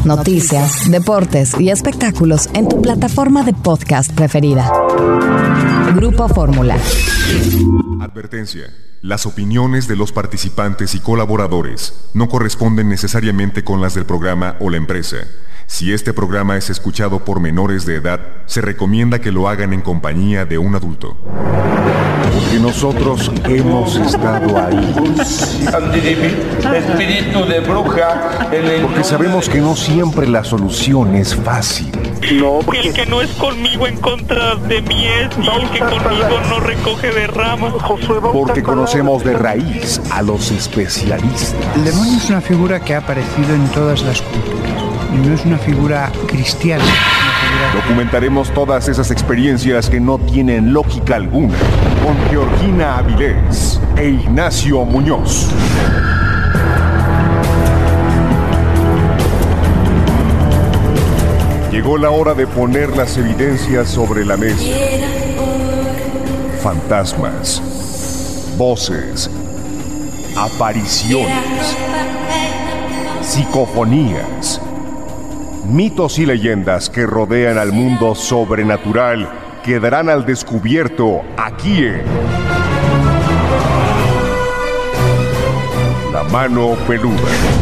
noticias, deportes y espectáculos en tu plataforma de podcast preferida. Grupo Fórmula. Advertencia. Las opiniones de los participantes y colaboradores no corresponden necesariamente con las del programa o la empresa. Si este programa es escuchado por menores de edad, se recomienda que lo hagan en compañía de un adulto. Porque nosotros hemos estado ahí. Espíritu de bruja. Porque sabemos que no siempre la solución es fácil. No, el que no es conmigo en contra de mí es, y el que conmigo no recoge de ramas. Porque conocemos de raíz a los especialistas. El demonio es una figura que ha aparecido en todas las culturas. Y no es una figura cristiana. Documentaremos todas esas experiencias que no tienen lógica alguna con Georgina Avilés e Ignacio Muñoz. Llegó la hora de poner las evidencias sobre la mesa. Fantasmas, voces, apariciones, psicofonías, mitos y leyendas que rodean al mundo sobrenatural quedarán al descubierto aquí en La Mano Peluda.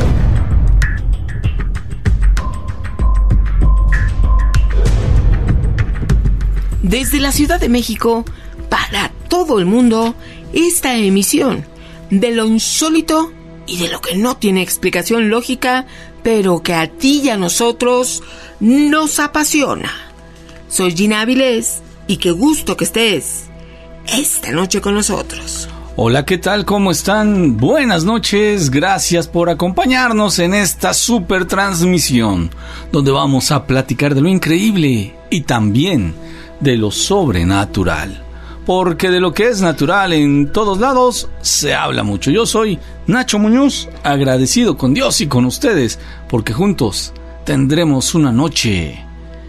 Desde la Ciudad de México, para todo el mundo, esta emisión de lo insólito y de lo que no tiene explicación lógica, pero que a ti y a nosotros nos apasiona. Soy Gina Avilés y qué gusto que estés esta noche con nosotros. Hola, ¿qué tal? ¿Cómo están? Buenas noches, gracias por acompañarnos en esta super transmisión, donde vamos a platicar de lo increíble y también de lo sobrenatural. Porque de lo que es natural en todos lados se habla mucho. Yo soy Nacho Muñoz, agradecido con Dios y con ustedes, porque juntos tendremos una noche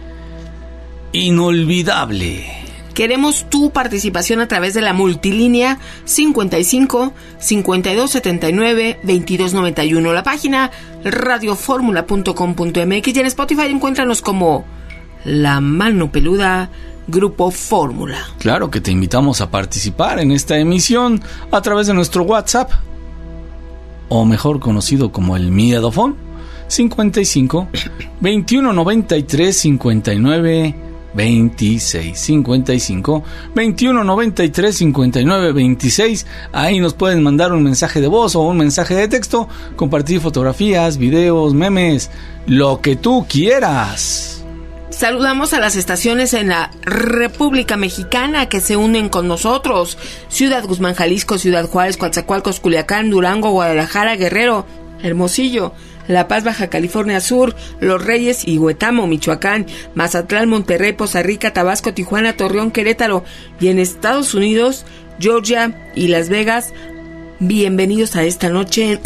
inolvidable. Queremos tu participación a través de la multilínea 55 52 79 22 91, la página radioformula.com.mx, y en Spotify encuéntranos como La Mano Peluda Grupo Fórmula. Claro que te invitamos a participar en esta emisión a través de nuestro WhatsApp, o mejor conocido como el Miedofón, 55 21 93 59 26, 55 21 93 59 26. Ahí nos pueden mandar un mensaje de voz o un mensaje de texto, compartir fotografías, videos, memes, lo que tú quieras. Saludamos a las estaciones en la República Mexicana que se unen con nosotros: Ciudad Guzmán, Jalisco; Ciudad Juárez, Coatzacoalcos, Culiacán, Durango, Guadalajara, Guerrero, Hermosillo; La Paz, Baja California Sur; Los Reyes y Huetamo, Michoacán; Mazatlán, Monterrey, Poza Rica, Tabasco, Tijuana, Torreón, Querétaro; y en Estados Unidos, Georgia y Las Vegas. Bienvenidos a esta noche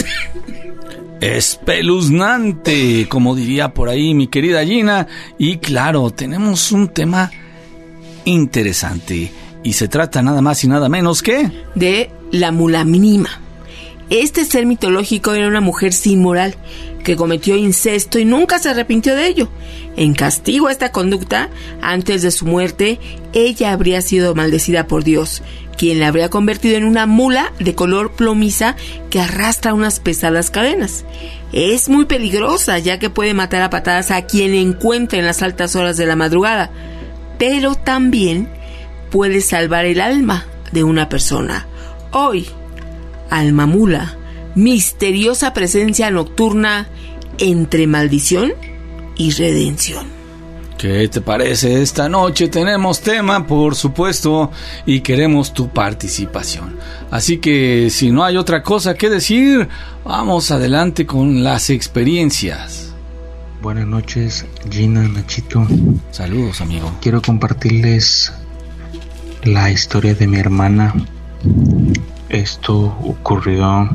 espeluznante, como diría por ahí mi querida Gina. Y claro, tenemos un tema interesante, y se trata nada más y nada menos que de la mula mínima. Este ser mitológico era una mujer sin moral que cometió incesto y nunca se arrepintió de ello. En castigo a esta conducta, antes de su muerte, ella habría sido maldecida por Dios, quien la habría convertido en una mula de color plomiza que arrastra unas pesadas cadenas. Es muy peligrosa, ya que puede matar a patadas a quien encuentre en las altas horas de la madrugada, pero también puede salvar el alma de una persona. Hoy, Alma Mula, misteriosa presencia nocturna entre maldición y redención. ¿Qué te parece? Esta noche tenemos tema, por supuesto, y queremos tu participación. Así que, si no hay otra cosa que decir, vamos adelante con las experiencias. Buenas noches, Gina, Nachito. Saludos, amigo. Quiero compartirles la historia de mi hermana. Esto ocurrió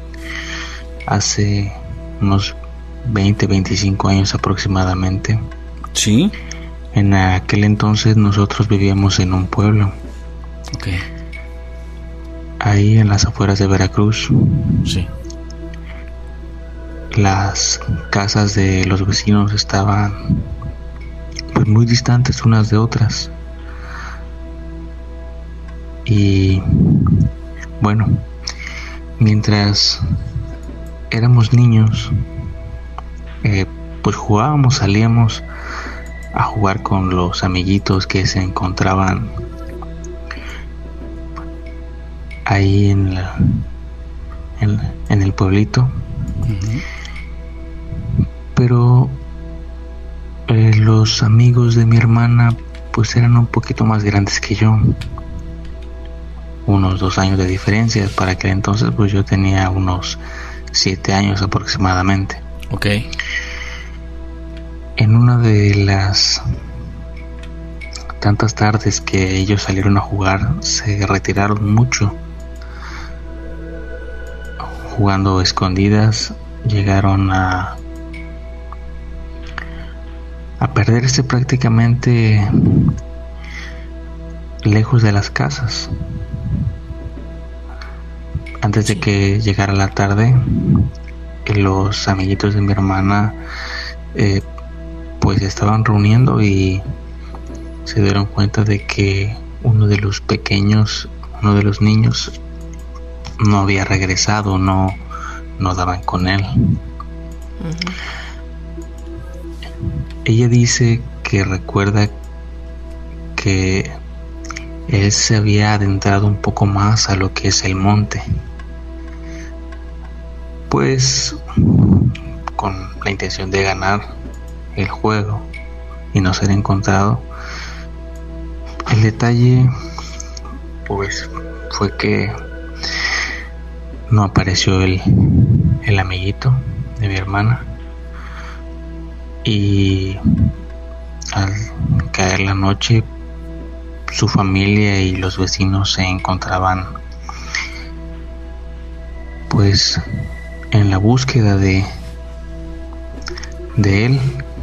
hace unos 20-25 años aproximadamente. ¿Sí? En aquel entonces nosotros vivíamos en un pueblo. Ok. Ahí en las afueras de Veracruz. Sí. las casas de los vecinos estaban pues muy distantes unas de otras. Y bueno, mientras éramos niños, pues jugábamos, salíamos a jugar con los amiguitos que se encontraban ahí en el pueblito. Uh-huh. Pero los amigos de mi hermana pues eran un poquito más grandes que yo, unos 2 años de diferencia. Para aquel entonces pues yo tenía unos 7 años aproximadamente. Okay. En una de las tantas tardes que ellos salieron a jugar, se retiraron mucho. Jugando escondidas, llegaron a perderse prácticamente lejos de las casas. Antes de que llegara la tarde, los amiguitos de mi hermana pues se estaban reuniendo y se dieron cuenta de que uno de los niños no había regresado, no daban con él. Uh-huh. Ella dice que recuerda que él se había adentrado un poco más a lo que es el monte, pues con la intención de ganar el juego y no ser encontrado. El detalle pues fue que no apareció el amiguito de mi hermana, y al caer la noche su familia y los vecinos se encontraban pues en la búsqueda de él,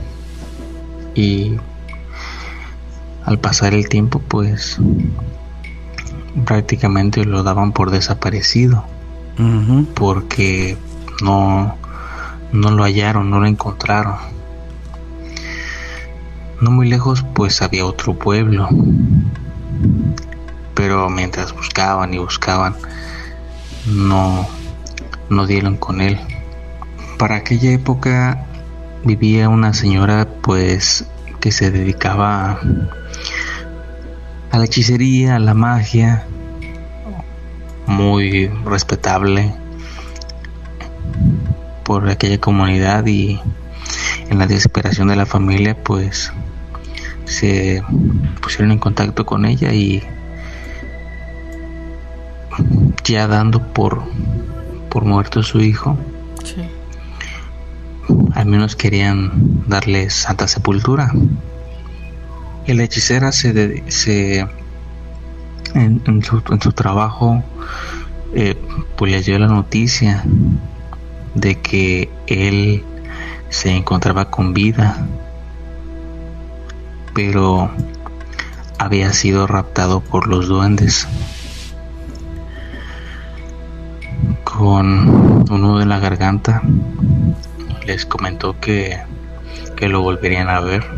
y al pasar el tiempo pues prácticamente lo daban por desaparecido. Uh-huh. Porque no lo hallaron, no lo encontraron. No muy lejos pues había otro pueblo, pero mientras buscaban y buscaban no dieron con él. Para aquella época vivía una señora pues que se dedicaba a la hechicería, a la magia, muy respetable por aquella comunidad, y en la desesperación de la familia pues se pusieron en contacto con ella, y ya dando por muerto su hijo, sí, al menos querían darle santa sepultura. Y la hechicera en su trabajo pues les dio la noticia de que él se encontraba con vida, pero había sido raptado por los duendes. Con un nudo en la garganta les comentó que lo volverían a ver,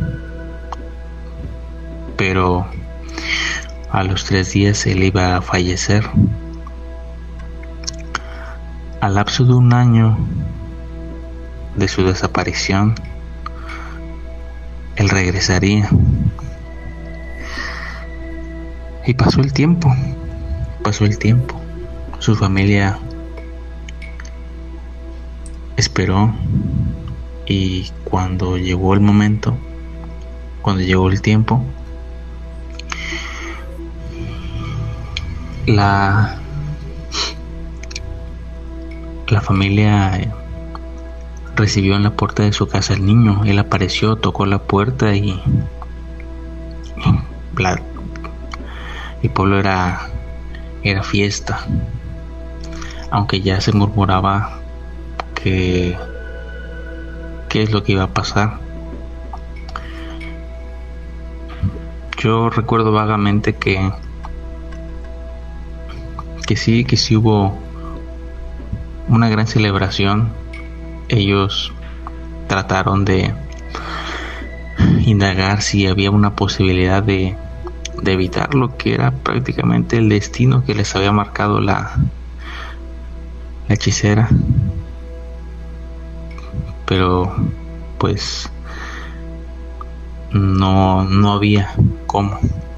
pero a los 3 días él iba a fallecer. Al lapso de 1 año de su desaparición, él regresaría. Y pasó el tiempo. Su familia esperó, y cuando llegó el momento, cuando llegó el tiempo, la familia recibió en la puerta de su casa al niño. Él apareció, tocó la puerta y el pueblo era fiesta, aunque ya se murmuraba qué es lo que iba a pasar. Yo recuerdo vagamente que sí hubo una gran celebración ellos trataron de indagar si había una posibilidad de evitar lo que era prácticamente el destino que les había marcado la hechicera, pero pues no había cómo.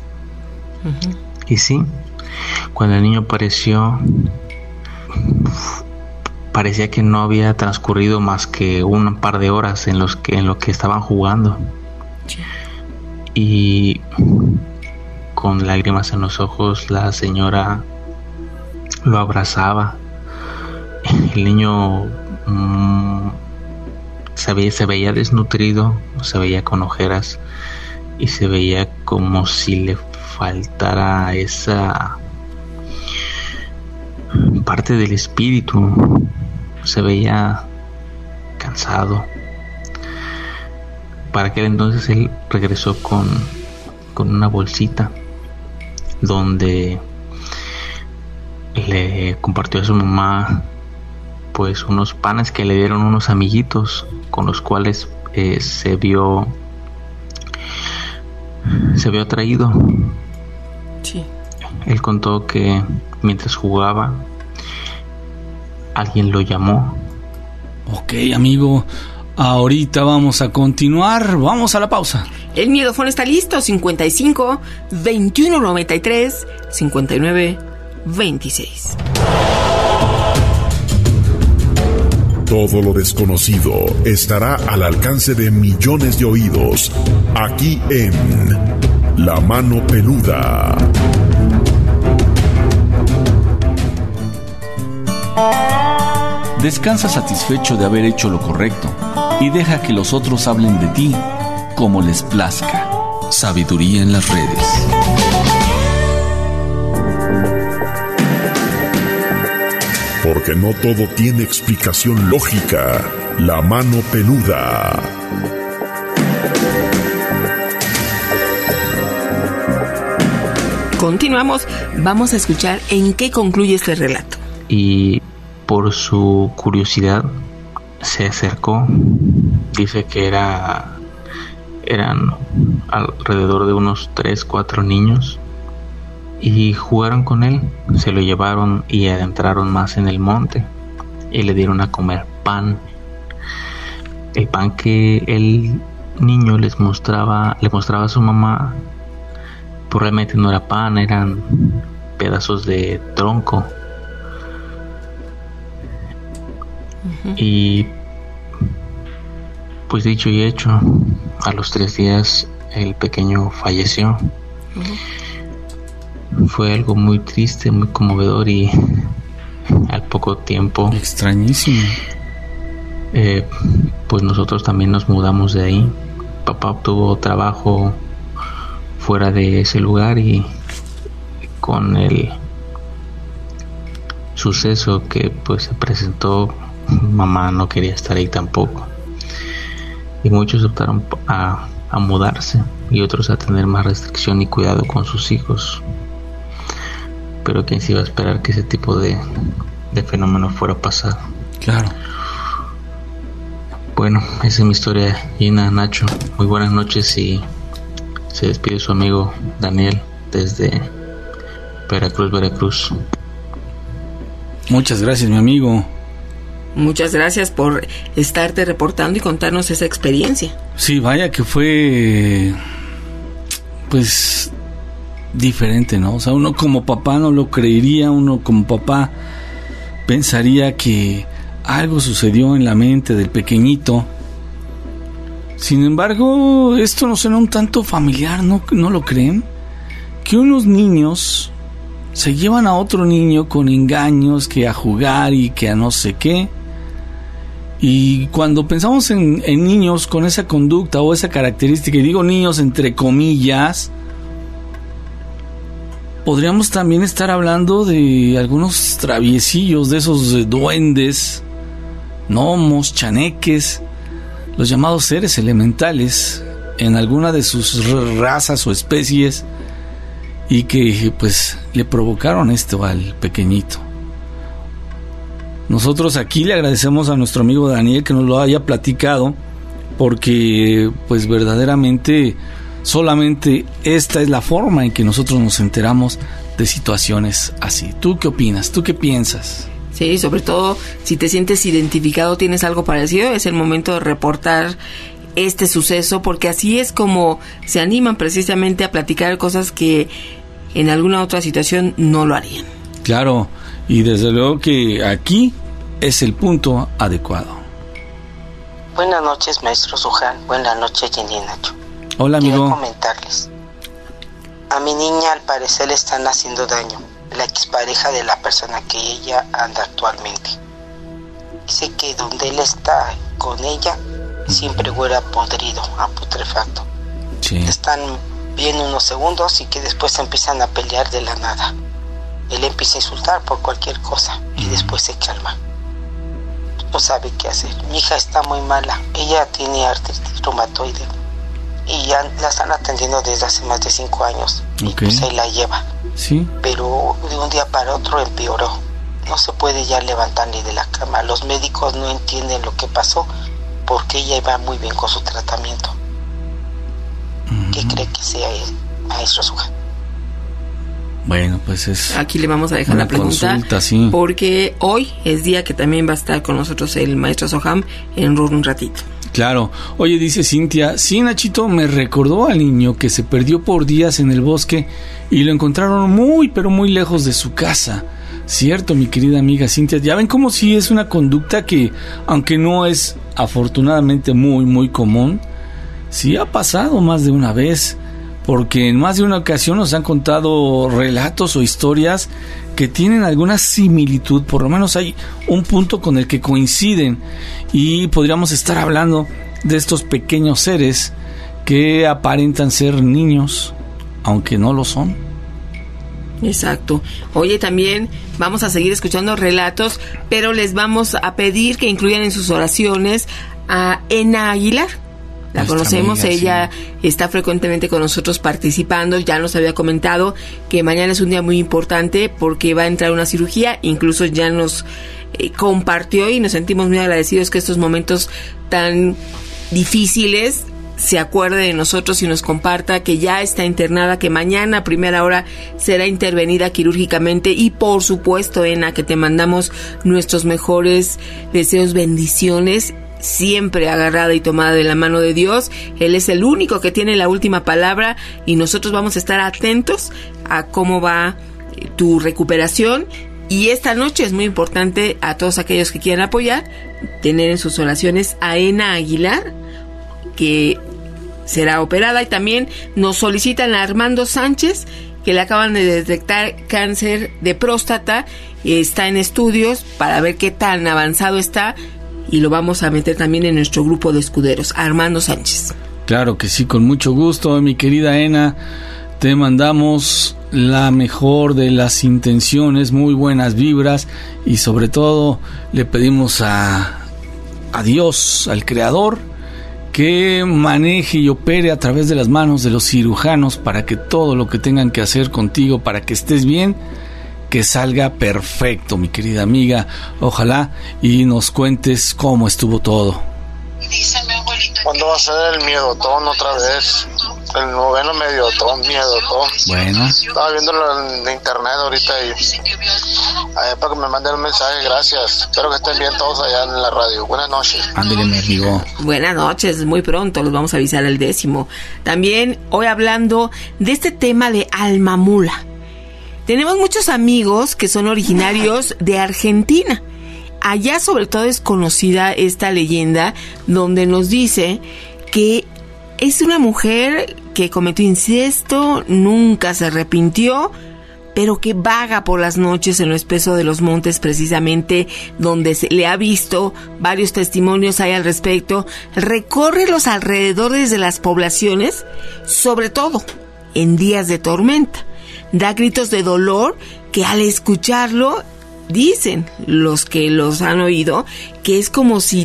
Y sí, cuando el niño apareció, parecía que no había transcurrido más que un par de horas en lo que estaban jugando. Y con lágrimas en los ojos, la señora lo abrazaba. El niño se veía desnutrido, se veía con ojeras y se veía como si le faltara esa parte del espíritu. Se veía cansado. Para aquel entonces él regresó con una bolsita donde le compartió a su mamá pues unos panes que le dieron unos amiguitos con los cuales se vio atraído. Sí. Él contó que mientras jugaba alguien lo llamó. Ok, amigo, ahorita vamos a continuar, vamos a la pausa. El miedofón está listo, 55 21 93 59 26. Todo lo desconocido estará al alcance de millones de oídos, aquí en La Mano Peluda. Descansa satisfecho de haber hecho lo correcto y deja que los otros hablen de ti como les plazca. Sabiduría en las redes. Porque no todo tiene explicación lógica. La Mano Peluda. Continuamos, vamos a escuchar en qué concluye este relato. Y por su curiosidad se acercó. Dice que eran alrededor de unos 3-4 niños y jugaron con él. Se lo llevaron y adentraron más en el monte y le dieron a comer pan. El pan que el niño le mostraba a su mamá, pues realmente no era pan, eran pedazos de tronco. Y pues dicho y hecho, a los 3 días el pequeño falleció. Fue algo muy triste, muy conmovedor, y al poco tiempo, extrañísimo, pues nosotros también nos mudamos de ahí. Papá obtuvo trabajo fuera de ese lugar, y con el suceso que pues se presentó, mamá no quería estar ahí tampoco, y muchos optaron a mudarse y otros a tener más restricción y cuidado con sus hijos. Pero quién se iba a esperar que ese tipo de fenómeno fuera a pasar. Claro. Bueno, esa es mi historia, Gina, Nacho. Muy buenas noches, y se despide su amigo Daniel desde Veracruz. Muchas gracias, mi amigo. Muchas gracias por estarte reportando y contarnos esa experiencia. Sí, vaya que fue pues diferente, ¿no? O sea, uno como papá no lo creería, uno como papá pensaría que algo sucedió en la mente del pequeñito. Sin embargo, esto nos suena un tanto familiar, ¿no lo creen? Que unos niños se llevan a otro niño con engaños, que a jugar y que a no sé qué. Y cuando pensamos en niños con esa conducta o esa característica, y digo niños entre comillas, podríamos también estar hablando de algunos traviesillos, de esos duendes, gnomos, chaneques, los llamados seres elementales en alguna de sus razas o especies, y que pues le provocaron esto al pequeñito. Nosotros aquí le agradecemos a nuestro amigo Daniel que nos lo haya platicado, porque pues verdaderamente solamente esta es la forma en que nosotros nos enteramos de situaciones así. ¿Tú qué opinas? ¿Tú qué piensas? Sí, sobre todo si te sientes identificado, tienes algo parecido, es el momento de reportar este suceso, porque así es como se animan precisamente a platicar cosas que en alguna otra situación no lo harían. Claro, y desde luego que aquí es el punto adecuado. Buenas noches, maestro Suján. Buenas noches, Jenny y Nacho. Hola, amigo. Quiero comentarles. A mi niña al parecer le están haciendo daño. La expareja de la persona que ella anda actualmente. Dice que donde él está con ella siempre huele a podrido, a putrefacto. Sí. Están bien unos segundos y que después se empiezan a pelear de la nada. Él empieza a insultar por cualquier cosa y después se calma. No sabe qué hacer. Mi hija está muy mala. Ella tiene artritis reumatoide y ya la están atendiendo desde hace más de 5 años. Okay. Y pues ahí la lleva. Sí. Pero de un día para otro empeoró. No se puede ya levantar ni de la cama. Los médicos no entienden lo que pasó porque ella iba muy bien con su tratamiento. ¿Qué cree que sea el maestro Suja? Bueno, pues es... Aquí le vamos a dejar la pregunta, consulta, sí. Porque hoy es día que también va a estar con nosotros el maestro Soham en un ratito. Claro. Oye, dice Cintia, sí, Nachito, me recordó al niño que se perdió por días en el bosque y lo encontraron muy, pero muy lejos de su casa. Cierto, mi querida amiga Cintia. Ya ven como si es una conducta que, aunque no es afortunadamente muy, muy común, sí ha pasado más de una vez. Porque en más de una ocasión nos han contado relatos o historias que tienen alguna similitud, por lo menos hay un punto con el que coinciden, y podríamos estar hablando de estos pequeños seres que aparentan ser niños, aunque no lo son. Exacto. Oye, también vamos a seguir escuchando relatos, pero les vamos a pedir que incluyan en sus oraciones a Ena Aguilar. La conocemos, amiga, ella sí está frecuentemente con nosotros participando. Ya nos había comentado que mañana es un día muy importante porque va a entrar una cirugía. Incluso ya nos compartió y nos sentimos muy agradecidos que estos momentos tan difíciles se acuerde de nosotros y nos comparta que ya está internada, que mañana a primera hora será intervenida quirúrgicamente. Y por supuesto, Ena, que te mandamos nuestros mejores deseos, bendiciones, siempre agarrada y tomada de la mano de Dios. Él es el único que tiene la última palabra y nosotros vamos a estar atentos a cómo va tu recuperación. Y esta noche es muy importante a todos aquellos que quieran apoyar, tener en sus oraciones a Ena Aguilar, que será operada. Y también nos solicitan a Armando Sánchez, que le acaban de detectar cáncer de próstata, está en estudios para ver qué tan avanzado está, y lo vamos a meter también en nuestro grupo de escuderos. Armando Sánchez. Claro que sí, con mucho gusto, mi querida Ena. Te mandamos la mejor de las intenciones, muy buenas vibras, y sobre todo le pedimos a Dios, al Creador, que maneje y opere a través de las manos de los cirujanos para que todo lo que tengan que hacer contigo para que estés bien, que salga perfecto, mi querida amiga. Ojalá y nos cuentes cómo estuvo todo. ¿Cuándo va a ser el miedotón otra vez? El noveno miedotón. Bueno. Estaba viéndolo en internet ahorita y para que me manden un mensaje, gracias. Espero que estén bien todos allá en la radio. Buenas noches. Ándale, mi amigo. Buenas noches, muy pronto los vamos a avisar el 10º. También hoy hablando de este tema de Almamula. Tenemos muchos amigos que son originarios de Argentina. Allá sobre todo es conocida esta leyenda donde nos dice que es una mujer que cometió incesto, nunca se arrepintió, pero que vaga por las noches en lo espeso de los montes, precisamente donde se le ha visto. Varios testimonios hay al respecto. Recorre los alrededores de las poblaciones, sobre todo en días de tormenta. Da gritos de dolor que al escucharlo, dicen los que los han oído, que es como si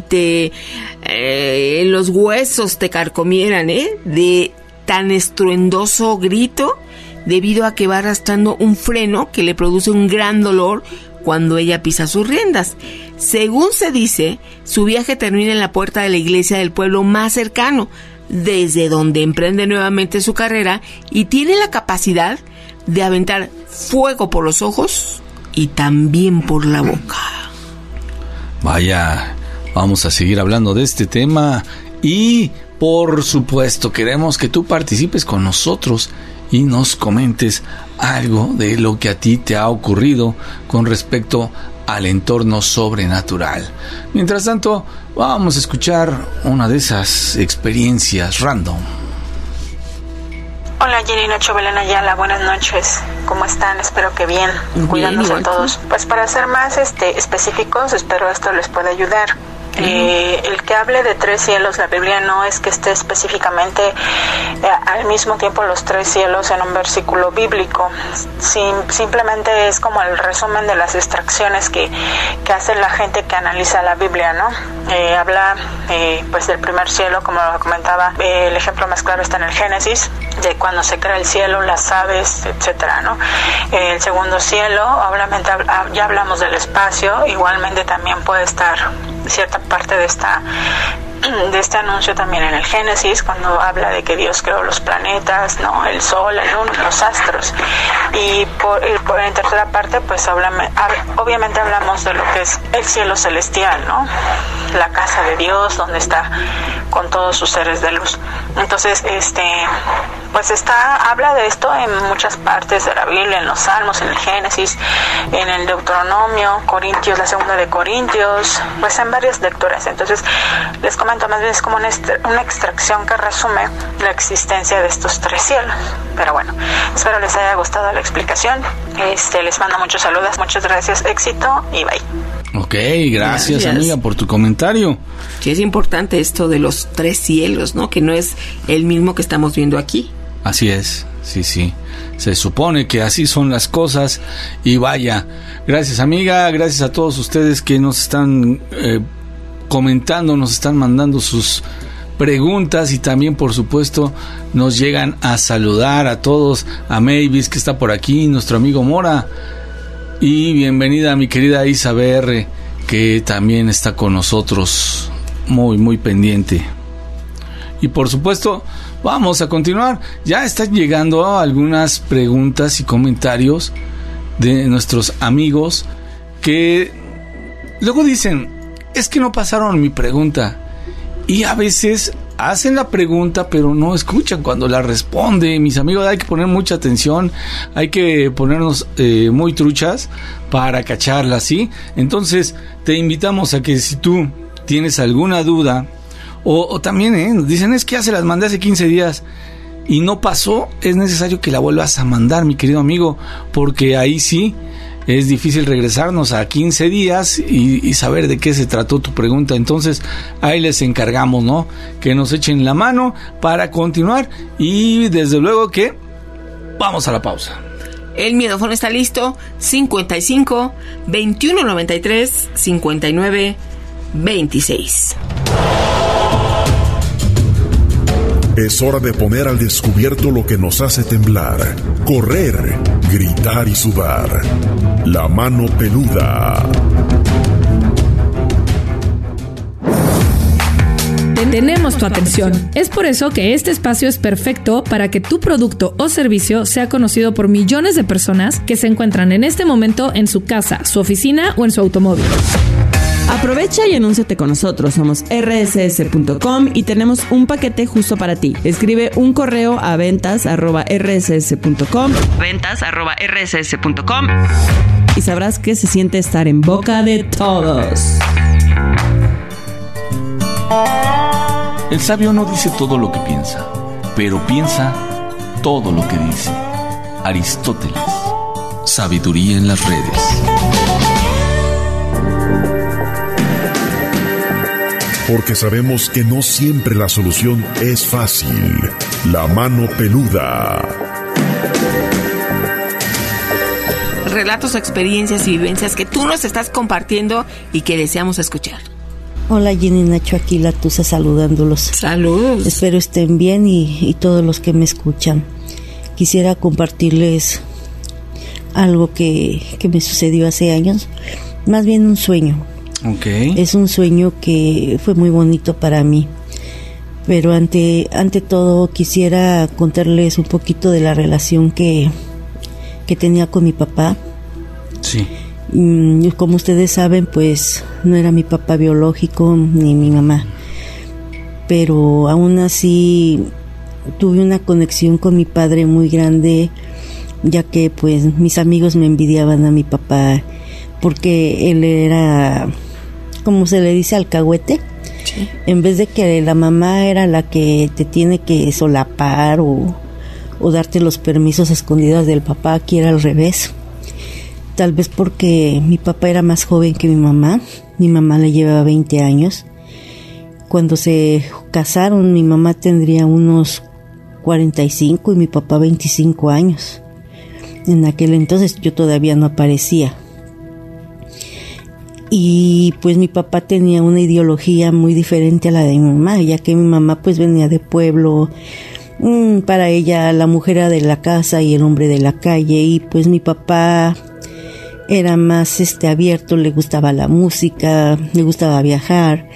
los huesos te carcomieran, de tan estruendoso grito, debido a que va arrastrando un freno que le produce un gran dolor cuando ella pisa sus riendas. Según se dice, su viaje termina en la puerta de la iglesia del pueblo más cercano, desde donde emprende nuevamente su carrera y tiene la capacidad de aventar fuego por los ojos y también por la boca. Vaya, vamos a seguir hablando de este tema y, por supuesto, queremos que tú participes con nosotros y nos comentes algo de lo que a ti te ha ocurrido con respecto al entorno sobrenatural. Mientras tanto, vamos a escuchar una de esas experiencias random. Hola, Jenny, Nacho, Belén Ayala, buenas noches. ¿Cómo están? Espero que bien, cuidándose a todos. Pues para ser más específicos, espero esto les pueda ayudar. El que hable de 3 cielos, la Biblia no es que esté específicamente al mismo tiempo los 3 cielos en un versículo bíblico. Simplemente es como el resumen de las extracciones que hace la gente que analiza la Biblia, ¿no? Habla pues del primer cielo, como lo comentaba, el ejemplo más claro está en el Génesis, de cuando se crea el cielo, las aves, etcétera, ¿no? El segundo cielo, obviamente ya hablamos del espacio, igualmente también puede estar cierta parte de este anuncio también en el Génesis, cuando habla de que Dios creó los planetas, ¿no? El sol, la luna, los astros. Y por en tercera parte, pues obviamente hablamos de lo que es el cielo celestial, ¿no? La casa de Dios, donde está con todos sus seres de luz. Entonces, pues habla de esto en muchas partes de la Biblia, en los Salmos, en el Génesis, en el Deuteronomio, Corintios, la segunda de Corintios, pues en varias lecturas. Entonces, les comento, más bien es como una extracción que resume la existencia de estos 3 cielos. Pero bueno, espero les haya gustado la explicación. Les mando muchos saludos, muchas gracias, éxito y bye. Ok, gracias amiga por tu comentario. Sí, es importante esto de los 3 cielos, ¿no? Que no es el mismo que estamos viendo aquí. Así es, sí. Se supone que así son las cosas y vaya. Gracias amiga, gracias a todos ustedes que nos están comentando, nos están mandando sus preguntas y también por supuesto nos llegan a saludar a todos, a Mavis que está por aquí, nuestro amigo Mora, y bienvenida a mi querida Isabel que también está con nosotros, muy pendiente. Y por supuesto vamos a continuar, ya están llegando algunas preguntas y comentarios de nuestros amigos que luego dicen, es que no pasaron mi pregunta, y a veces hacen la pregunta pero no escuchan cuando la responde. Mis amigos, hay que poner mucha atención, hay que ponernos muy truchas para cacharla, ¿sí? Entonces te invitamos a que si tú tienes alguna duda o también nos dicen, es que ya se las mandé hace 15 días y no pasó, es necesario que la vuelvas a mandar, mi querido amigo, porque ahí sí es difícil regresarnos a 15 días y saber de qué se trató tu pregunta. Entonces ahí les encargamos, ¿no? Que nos echen la mano para continuar y desde luego que vamos a la pausa. El miedofón está listo, 55 21 93 59 26. Es hora de poner al descubierto lo que nos hace temblar, correr, gritar y sudar. La mano peluda. Tenemos tu atención. Es por eso que este espacio es perfecto para que tu producto o servicio sea conocido por millones de personas que se encuentran en este momento en su casa, su oficina o en su automóvil. Aprovecha y anúnciate con nosotros. Somos rss.com y tenemos un paquete justo para ti. Escribe un correo a ventas@rss.com y sabrás que se siente estar en boca de todos. El sabio no dice todo lo que piensa, pero piensa todo lo que dice. Aristóteles. Sabiduría en las redes. Porque sabemos que no siempre la solución es fácil. La mano peluda. Relatos, experiencias y vivencias que tú nos estás compartiendo y que deseamos escuchar. Hola Jenny, Nacho, aquí la Tusa saludándolos. Saludos. Espero estén bien y todos los que me escuchan. Quisiera compartirles algo que me sucedió hace años, más bien un sueño. Okay. Es un sueño que fue muy bonito para mí. Pero ante todo quisiera contarles un poquito de la relación que tenía con mi papá. Sí. Como ustedes saben, pues no era mi papá biológico ni mi mamá. Pero aún así tuve una conexión con mi padre muy grande, ya que pues mis amigos me envidiaban a mi papá porque él era, como se le dice, alcahuete. Sí. En vez de que la mamá era la que te tiene que solapar o darte los permisos a escondidas del papá, aquí era al revés. Tal vez porque mi papá era más joven que mi mamá le llevaba 20 años. Cuando se casaron, mi mamá tendría unos 45 y mi papá 25 años. En aquel entonces yo todavía no aparecía. Y pues mi papá tenía una ideología muy diferente a la de mi mamá, ya que mi mamá pues venía de pueblo. Para ella la mujer era de la casa y el hombre de la calle, y pues mi papá era más abierto, le gustaba la música, le gustaba viajar,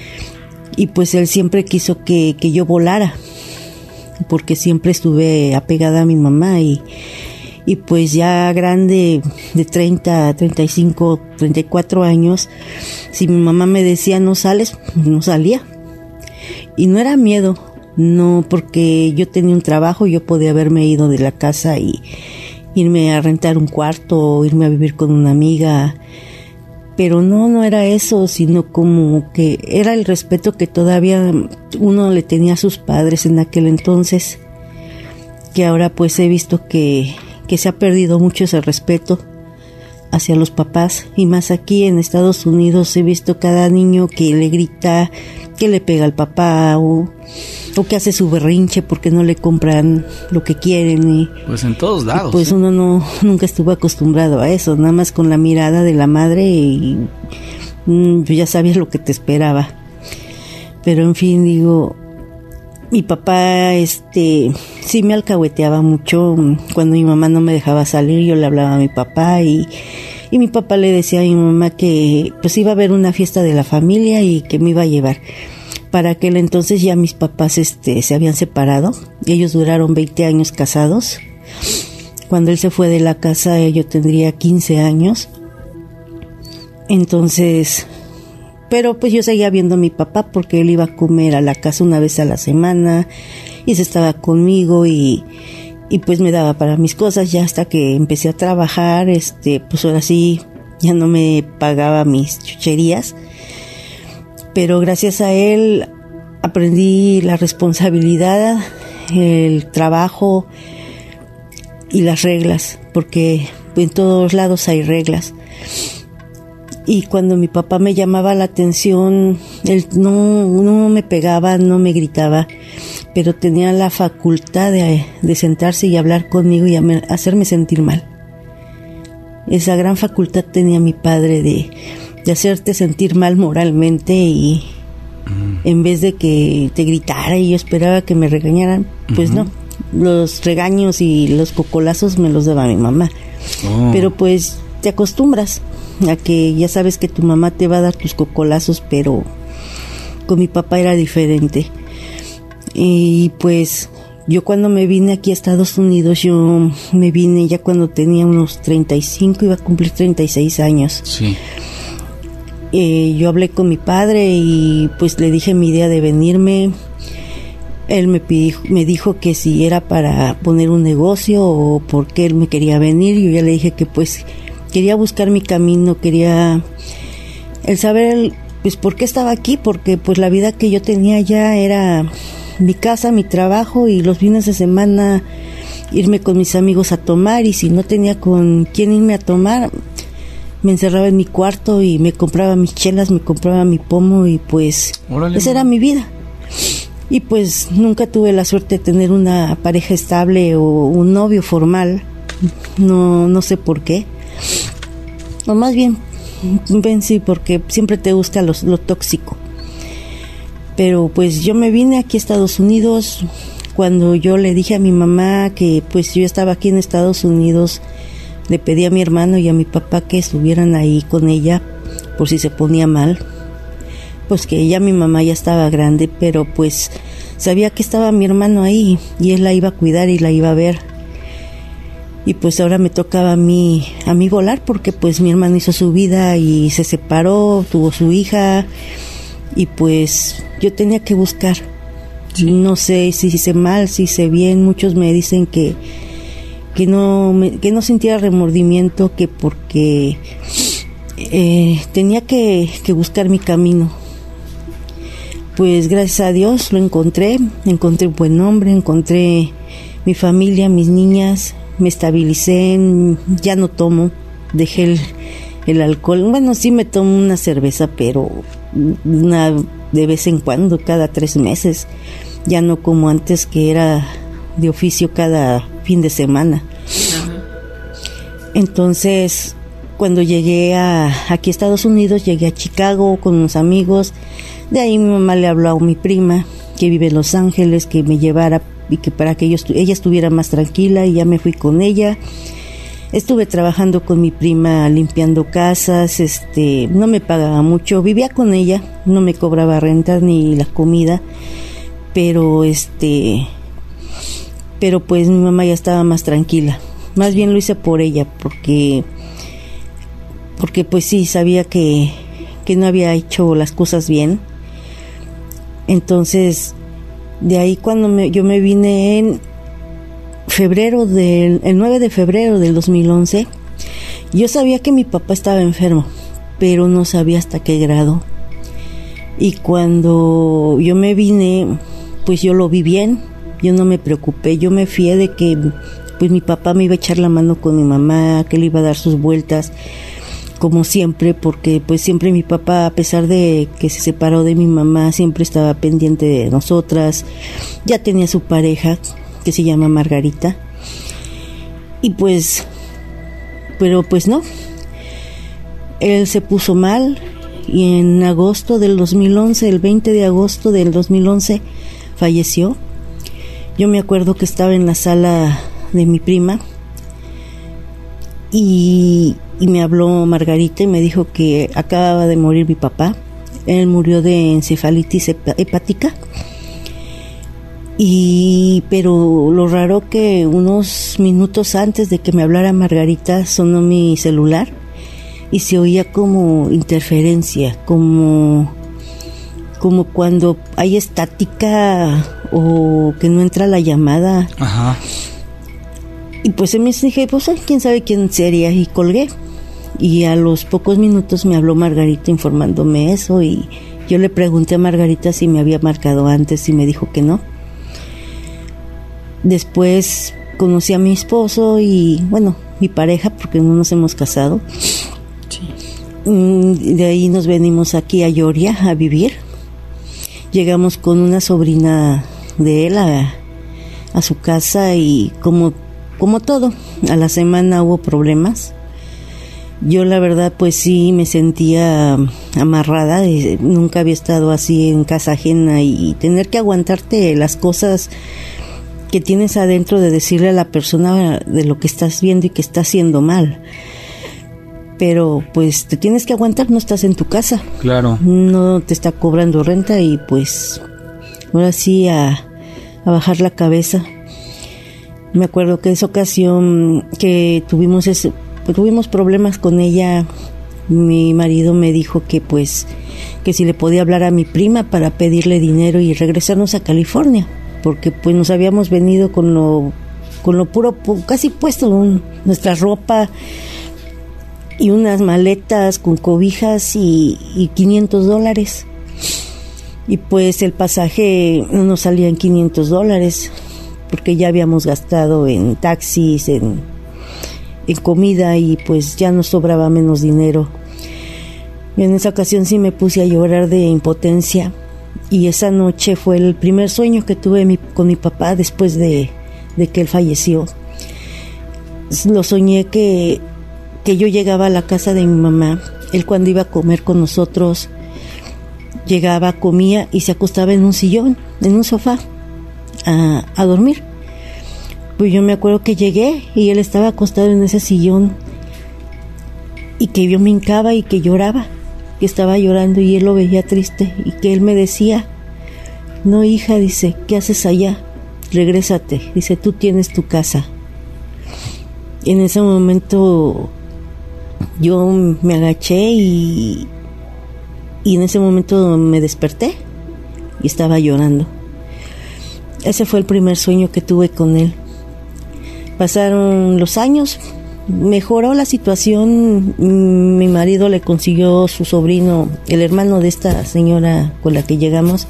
y pues él siempre quiso que yo volara, porque siempre estuve apegada a mi mamá, y pues ya grande, de 30, 35, 34 años, si mi mamá me decía no sales, no salía. Y no era miedo, no, porque yo tenía un trabajo, yo podía haberme ido de la casa y irme a rentar un cuarto o irme a vivir con una amiga. Pero no era eso, sino como que era el respeto que todavía uno le tenía a sus padres en aquel entonces, que ahora pues he visto que se ha perdido mucho ese respeto hacia los papás, y más aquí en Estados Unidos he visto cada niño que le grita, que le pega al papá o que hace su berrinche porque no le compran lo que quieren, y pues en todos lados, pues uno nunca estuvo acostumbrado a eso, nada más con la mirada de la madre y ya sabías lo que te esperaba. Pero en fin, digo, mi papá sí me alcahueteaba mucho. Cuando mi mamá no me dejaba salir, yo le hablaba a mi papá y mi papá le decía a mi mamá que pues iba a haber una fiesta de la familia y que me iba a llevar. Para aquel entonces ya mis papás se habían separado. Ellos duraron 20 años casados. Cuando él se fue de la casa yo tendría 15 años. Entonces, pero pues yo seguía viendo a mi papá porque él iba a comer a la casa una vez a la semana y se estaba conmigo y pues me daba para mis cosas. Ya hasta que empecé a trabajar, pues ahora sí ya no me pagaba mis chucherías, pero gracias a él aprendí la responsabilidad, el trabajo y las reglas, porque en todos lados hay reglas. Y cuando mi papá me llamaba la atención, él no me pegaba, no me gritaba, pero tenía la facultad de sentarse y hablar conmigo y hacerme sentir mal. Esa gran facultad tenía mi padre de hacerte sentir mal moralmente, y en vez de que te gritara y yo esperaba que me regañaran, pues no, los regaños y los cocolazos me los daba mi mamá. Pero pues te acostumbras a que ya sabes que tu mamá te va a dar tus cocolazos, pero con mi papá era diferente. Y pues yo cuando me vine aquí a Estados Unidos, yo me vine ya cuando tenía unos 35, iba a cumplir 36 años. Sí. Yo hablé con mi padre y pues le dije mi idea de venirme. Él me dijo que si era para poner un negocio o porque él me quería venir. Yo ya le dije que pues quería buscar mi camino, quería el saber pues por qué estaba aquí, porque pues la vida que yo tenía ya era mi casa, mi trabajo, y los fines de semana irme con mis amigos a tomar, y si no tenía con quién irme a tomar, me encerraba en mi cuarto y me compraba mis chelas, me compraba mi pomo, y pues esa era mi vida. Y pues nunca tuve la suerte de tener una pareja estable o un novio formal, no sé por qué. O más bien, sí, porque siempre te gusta lo tóxico. Pero pues yo me vine aquí a Estados Unidos. Cuando yo le dije a mi mamá que pues yo estaba aquí en Estados Unidos Le pedí a mi hermano y a mi papá que estuvieran ahí con ella por si se ponía mal. Pues que ya mi mamá ya estaba grande, pero pues sabía que estaba mi hermano ahí y él la iba a cuidar y la iba a ver. Y pues ahora me tocaba a mí volar, porque pues mi hermano hizo su vida y se separó, tuvo su hija, y pues yo tenía que buscar. No sé si hice mal, si hice bien. Muchos me dicen que no sintiera remordimiento, que porque tenía que buscar mi camino. Pues gracias a Dios lo encontré un buen hombre, encontré mi familia, mis niñas, me estabilicé, ya no tomo, dejé el alcohol. Bueno, sí me tomo una cerveza, pero de vez en cuando, cada 3 meses. Ya no como antes, que era de oficio cada fin de semana. Entonces, cuando llegué aquí a Estados Unidos, llegué a Chicago con unos amigos. De ahí mi mamá le habló a mi prima, que vive en Los Ángeles, que me llevara y que para que ella estuviera más tranquila, y ya me fui con ella. Estuve trabajando con mi prima limpiando casas, no me pagaba mucho, vivía con ella, no me cobraba renta ni la comida, pero pues mi mamá ya estaba más tranquila. Más bien lo hice por ella, porque pues sí, sabía que no había hecho las cosas bien. Entonces, de ahí cuando yo me vine en el 9 de febrero del 2011, yo sabía que mi papá estaba enfermo, pero no sabía hasta qué grado. Y cuando yo me vine, pues yo lo vi bien, yo no me preocupé, yo me fié de que pues mi papá me iba a echar la mano con mi mamá, que le iba a dar sus vueltas, como siempre, porque pues siempre mi papá, a pesar de que se separó de mi mamá, siempre estaba pendiente de nosotras. Ya tenía su pareja, que se llama Margarita, y pues, pero pues no, él se puso mal, y en agosto del 2011, el 20 de agosto del 2011, falleció. Yo me acuerdo que estaba en la sala de mi prima, y me habló Margarita y me dijo que acababa de morir mi papá. Él murió de encefalitis hepática. Pero lo raro, que unos minutos antes de que me hablara Margarita, sonó mi celular y se oía como interferencia, como cuando hay estática o que no entra la llamada. Ajá. Y pues me dije, pues quién sabe quién sería, y colgué. Y a los pocos minutos me habló Margarita informándome eso, y yo le pregunté a Margarita si me había marcado antes y me dijo que no. Después conocí a mi esposo y, bueno, mi pareja, porque no nos hemos casado. Sí. De ahí nos venimos aquí a Georgia a vivir. Llegamos con una sobrina de él a su casa, y como todo, a la semana hubo problemas. Yo la verdad pues sí me sentía amarrada, nunca había estado así en casa ajena, y tener que aguantarte las cosas que tienes adentro, de decirle a la persona de lo que estás viendo y que está haciendo mal. Pero pues te tienes que aguantar, no estás en tu casa. Claro. No te está cobrando renta, y pues ahora sí a bajar la cabeza. Me acuerdo que esa ocasión que tuvimos problemas con ella, mi marido me dijo que si le podía hablar a mi prima para pedirle dinero y regresarnos a California, porque pues nos habíamos venido con lo puro, casi puesto, nuestra ropa y unas maletas con cobijas y $500. Y pues el pasaje no nos salía en $500, porque ya habíamos gastado en taxis, en comida, y pues ya nos sobraba menos dinero. Y en esa ocasión sí me puse a llorar de impotencia, y esa noche fue el primer sueño que tuve con mi papá después de que él falleció. Lo soñé que yo llegaba a la casa de mi mamá. Él, cuando iba a comer con nosotros, llegaba, comía y se acostaba en un sillón, en un sofá, a dormir. Pues yo me acuerdo que llegué y él estaba acostado en ese sillón, y que yo me hincaba y que lloraba, que estaba llorando y él lo veía triste y que él me decía, no hija, dice, ¿qué haces allá? Regrésate, dice, tú tienes tu casa. En ese momento yo me agaché y en ese momento me desperté y estaba llorando. Ese fue el primer sueño que tuve con él. Pasaron los años, mejoró la situación, mi marido le consiguió su sobrino, el hermano de esta señora con la que llegamos,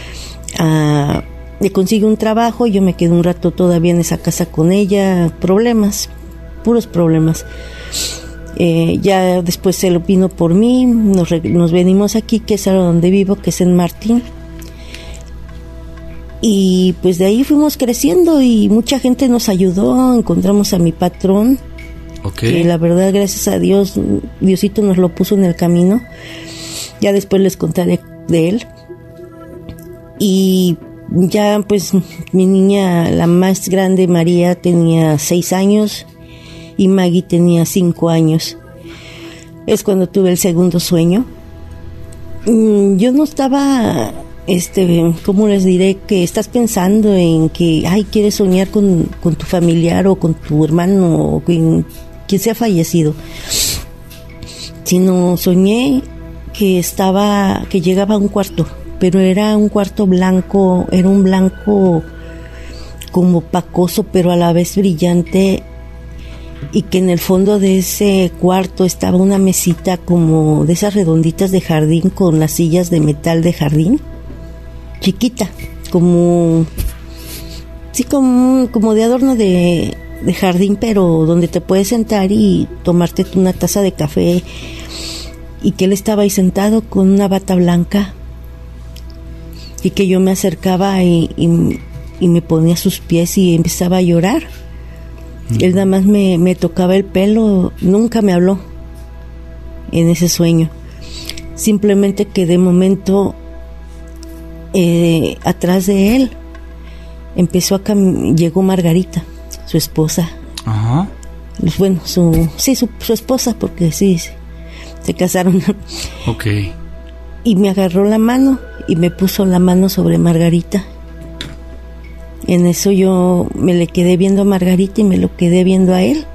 le consiguió un trabajo, yo me quedé un rato todavía en esa casa con ella, problemas, puros problemas. Ya después se lo vino por mí, nos venimos aquí, que es ahora donde vivo, que es en Martín. Y pues de ahí fuimos creciendo y mucha gente nos ayudó, encontramos a mi patrón, que la verdad, gracias a Dios, Diosito nos lo puso en el camino. Ya después les contaré de él. Y ya pues mi niña, la más grande, María, tenía 6 años y Maggie tenía 5 años. Es cuando tuve el segundo sueño. Yo no estaba, ¿cómo les diré? Que estás pensando en que, quieres soñar con tu familiar o con tu hermano o con quien sea fallecido. Sino soñé que llegaba a un cuarto, pero era un cuarto blanco, era un blanco como pacoso, pero a la vez brillante, y que en el fondo de ese cuarto estaba una mesita como de esas redonditas de jardín con las sillas de metal de jardín, chiquita, como de adorno de jardín, pero donde te puedes sentar y tomarte una taza de café, y que él estaba ahí sentado con una bata blanca y que yo me acercaba y me ponía a sus pies y empezaba a llorar. Él nada más me tocaba el pelo, nunca me habló en ese sueño. Simplemente que de momento atrás de él llegó Margarita, su esposa. Ajá. Bueno, su esposa, porque sí, se casaron. Ok. Y me agarró la mano y me puso la mano sobre Margarita. En eso yo me le quedé viendo a Margarita y me lo quedé viendo a él.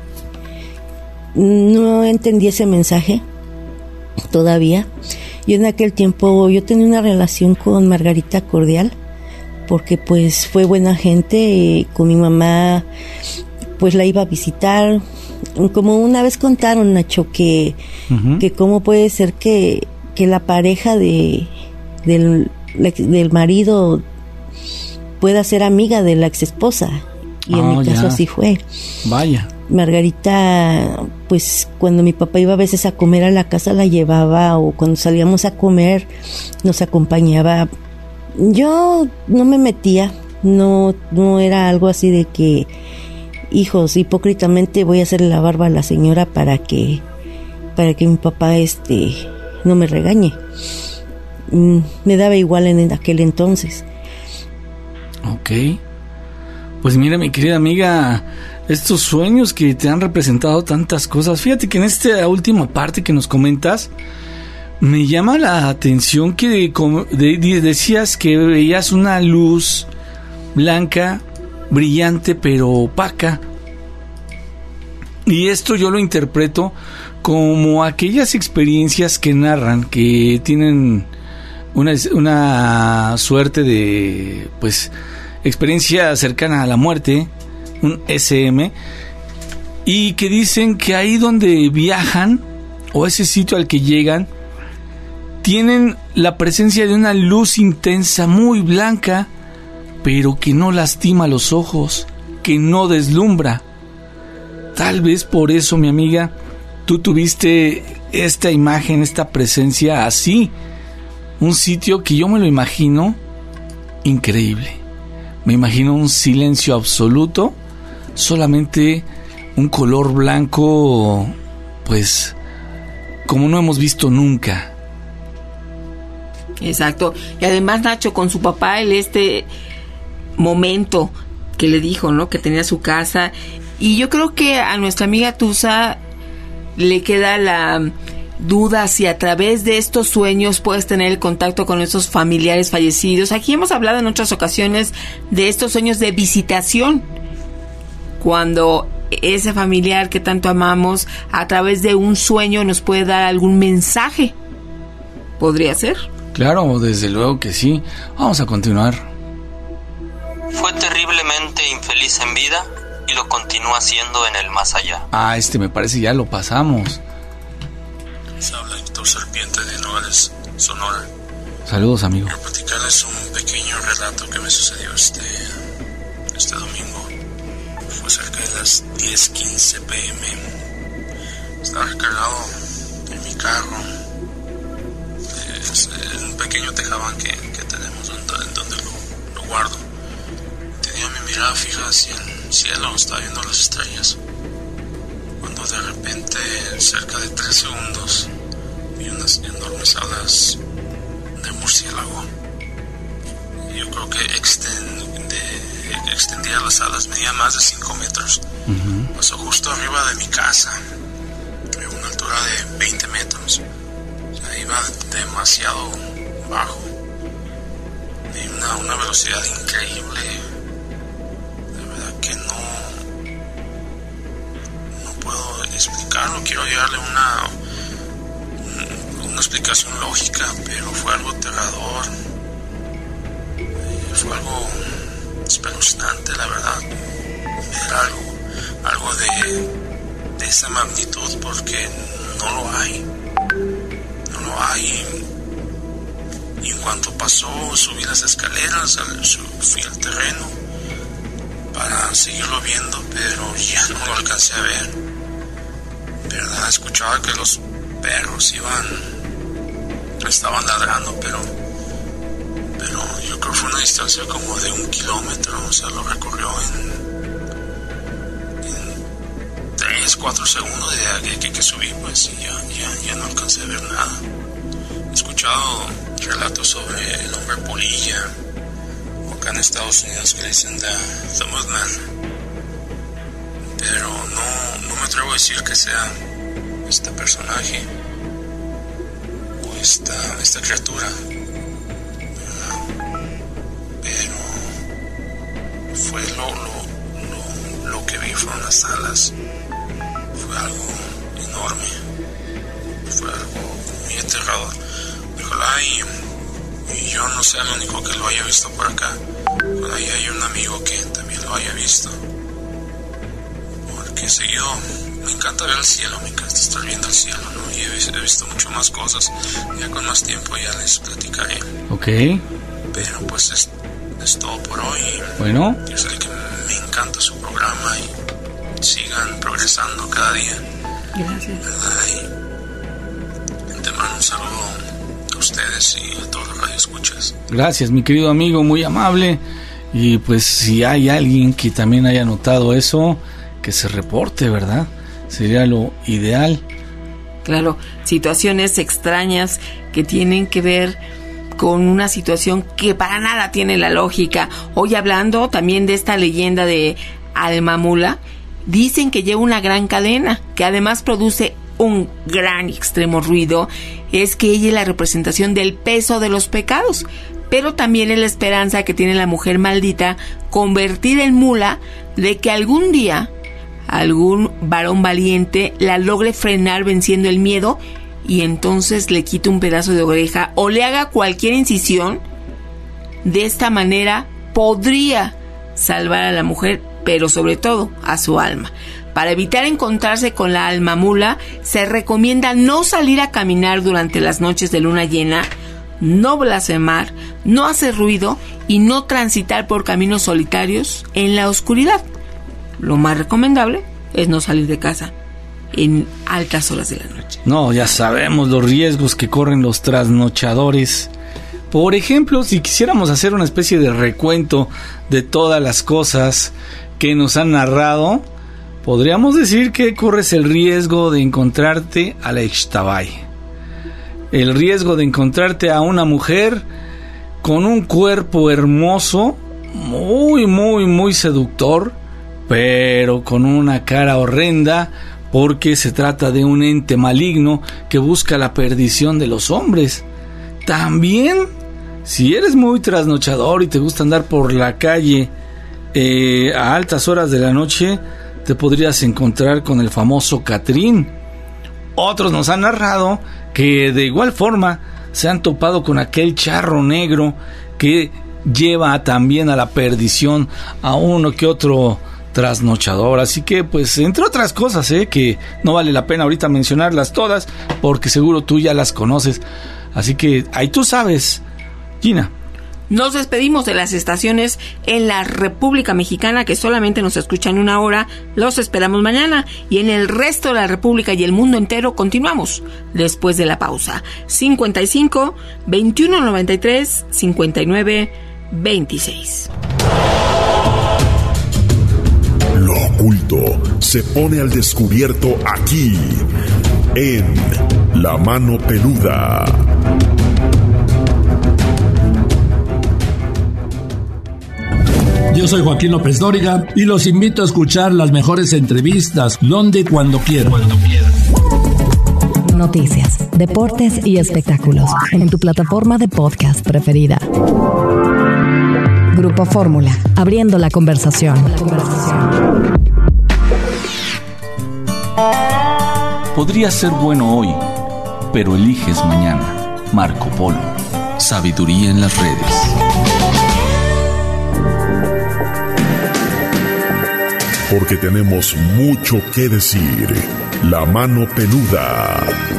No entendí ese mensaje todavía. Yo en aquel tiempo, yo tenía una relación con Margarita cordial, porque pues fue buena gente, con mi mamá pues la iba a visitar. Como una vez contaron, Nacho, que cómo puede ser que la pareja del marido pueda ser amiga de la ex esposa, y en mi caso así fue. Vaya. Margarita, pues cuando mi papá iba a veces a comer a la casa, la llevaba, o cuando salíamos a comer nos acompañaba. Yo no me metía, no era algo así de que, hijos, hipócritamente voy a hacerle la barba a la señora para que mi papá no me regañe. Me daba igual en aquel entonces. Ok. Pues mira, mi querida amiga, estos sueños que te han representado tantas cosas. Fíjate que en esta última parte que nos comentas, me llama la atención que decías que veías una luz blanca, brillante, pero opaca. Y esto yo lo interpreto como aquellas experiencias que narran, que tienen una suerte de, pues, experiencia cercana a la muerte, un SM, y que dicen que ahí donde viajan, o ese sitio al que llegan, tienen la presencia de una luz intensa, muy blanca, pero que no lastima los ojos, que no deslumbra. Tal vez por eso, mi amiga, tú tuviste esta imagen, esta presencia así. Un sitio que yo me lo imagino increíble. Me imagino un silencio absoluto, solamente un color blanco, pues, como no hemos visto nunca. Exacto. Y además, Nacho, con su papá, momento que le dijo, ¿no? Que tenía su casa. Y yo creo que a nuestra amiga Tusa le queda la duda si a través de estos sueños puedes tener el contacto con esos familiares fallecidos. Aquí hemos hablado en otras ocasiones de estos sueños de visitación, cuando ese familiar que tanto amamos a través de un sueño nos puede dar algún mensaje. ¿Podría ser? Claro, desde luego que sí. Vamos a continuar. Fue terriblemente infeliz en vida y lo continúa siendo en el más allá. Me parece ya lo pasamos. Se habla Héctor Serpiente de Nogales, Sonora. Saludos, amigo. Quiero platicarles un pequeño relato que me sucedió este domingo. Fue cerca de las 10:15 p.m. Estaba recargado en mi carro. Es un pequeño tejabán que tenemos donde lo guardo. Tenía mi mirada fija hacia el cielo, estaba viendo las estrellas, cuando de repente, cerca de 3 segundos, vi unas enormes alas de murciélago. Yo creo que extendía las alas, medía más de 5 metros. Pasó justo arriba de mi casa, a una altura de 20 metros. O sea, iba demasiado bajo, de una velocidad increíble. De verdad que no puedo explicarlo. Quiero darle una explicación lógica, pero fue algo aterrador. Fue algo espeluznante, la verdad. Era algo de esa magnitud, porque no lo hay. Y en cuanto pasó, subí las escaleras, fui al terreno para seguirlo viendo, pero ya no lo alcancé a ver. ¿Verdad? Escuchaba que los perros estaban ladrando, pero yo creo que fue una distancia como de 1 kilómetro. O sea, lo recorrió en 3-4 segundos de que subí, pues, y ya no alcancé a ver nada. He escuchado relatos sobre el hombre polilla, o acá en Estados Unidos que le dicen The Mothman, pero no me atrevo a decir que sea este personaje o esta criatura, pero fue lo que vi, fueron las alas. Fue algo enorme, fue algo muy aterrador. Ojalá y yo no sea el único que lo haya visto por acá. Ojalá y hay un amigo que también lo haya visto, porque seguido me encanta ver el cielo, me encanta estar viendo el cielo, ¿no? Y he visto mucho más cosas. Ya con más tiempo ya les platicaré. Ok. Pero pues es todo por hoy. Bueno. Yo sé que me encanta su programa y sigan progresando cada día. Gracias. Y te mando un saludo a ustedes y a todos los radioescuchas. Gracias, mi querido amigo, muy amable. Y pues si hay alguien que también haya notado eso, que se reporte, ¿verdad? Sería lo ideal. Claro, situaciones extrañas que tienen que ver con una situación que para nada tiene la lógica. Hoy hablando también de esta leyenda de Alma Mula, dicen que lleva una gran cadena, que además produce un gran y extremo ruido. Es que ella es la representación del peso de los pecados, pero también es la esperanza que tiene la mujer maldita convertida en mula, de que algún día algún varón valiente la logre frenar venciendo el miedo, y entonces le quite un pedazo de oreja o le haga cualquier incisión. De esta manera podría salvar a la mujer, pero sobre todo a su alma. Para evitar encontrarse con la alma mula, se recomienda no salir a caminar durante las noches de luna llena, no blasfemar, no hacer ruido y no transitar por caminos solitarios en la oscuridad. Lo más recomendable es no salir de casa en altas horas de la noche. No, ya sabemos los riesgos que corren los trasnochadores. Por ejemplo, si quisiéramos hacer una especie de recuento de todas las cosas que nos han narrado, podríamos decir que corres el riesgo de encontrarte a la Ixtabay, el riesgo de encontrarte a una mujer con un cuerpo hermoso, muy, muy, muy seductor, pero con una cara horrenda porque se trata de un ente maligno que busca la perdición de los hombres. También, si eres muy trasnochador y te gusta andar por la calle a altas horas de la noche, te podrías encontrar con el famoso Catrín. Otros nos han narrado que de igual forma se han topado con aquel charro negro que lleva también a la perdición a uno que otro trasnochador. Así que, pues, entre otras cosas, que no vale la pena ahorita mencionarlas todas, porque seguro tú ya las conoces. Así que ahí tú sabes. Gina. Nos despedimos de las estaciones en la República Mexicana, que solamente nos escuchan 1 hora. Los esperamos mañana. Y en el resto de la República y el mundo entero continuamos después de la pausa. 55 21 93 59 26. Lo oculto se pone al descubierto aquí, en La Mano Peluda. Yo soy Joaquín López Dóriga y los invito a escuchar las mejores entrevistas donde y cuando quieran. Noticias, deportes y espectáculos en tu plataforma de podcast preferida. Grupo Fórmula, abriendo la conversación. Podría ser bueno hoy, pero eliges mañana. Marco Polo. Sabiduría en las redes. Porque tenemos mucho que decir. La Mano Peluda.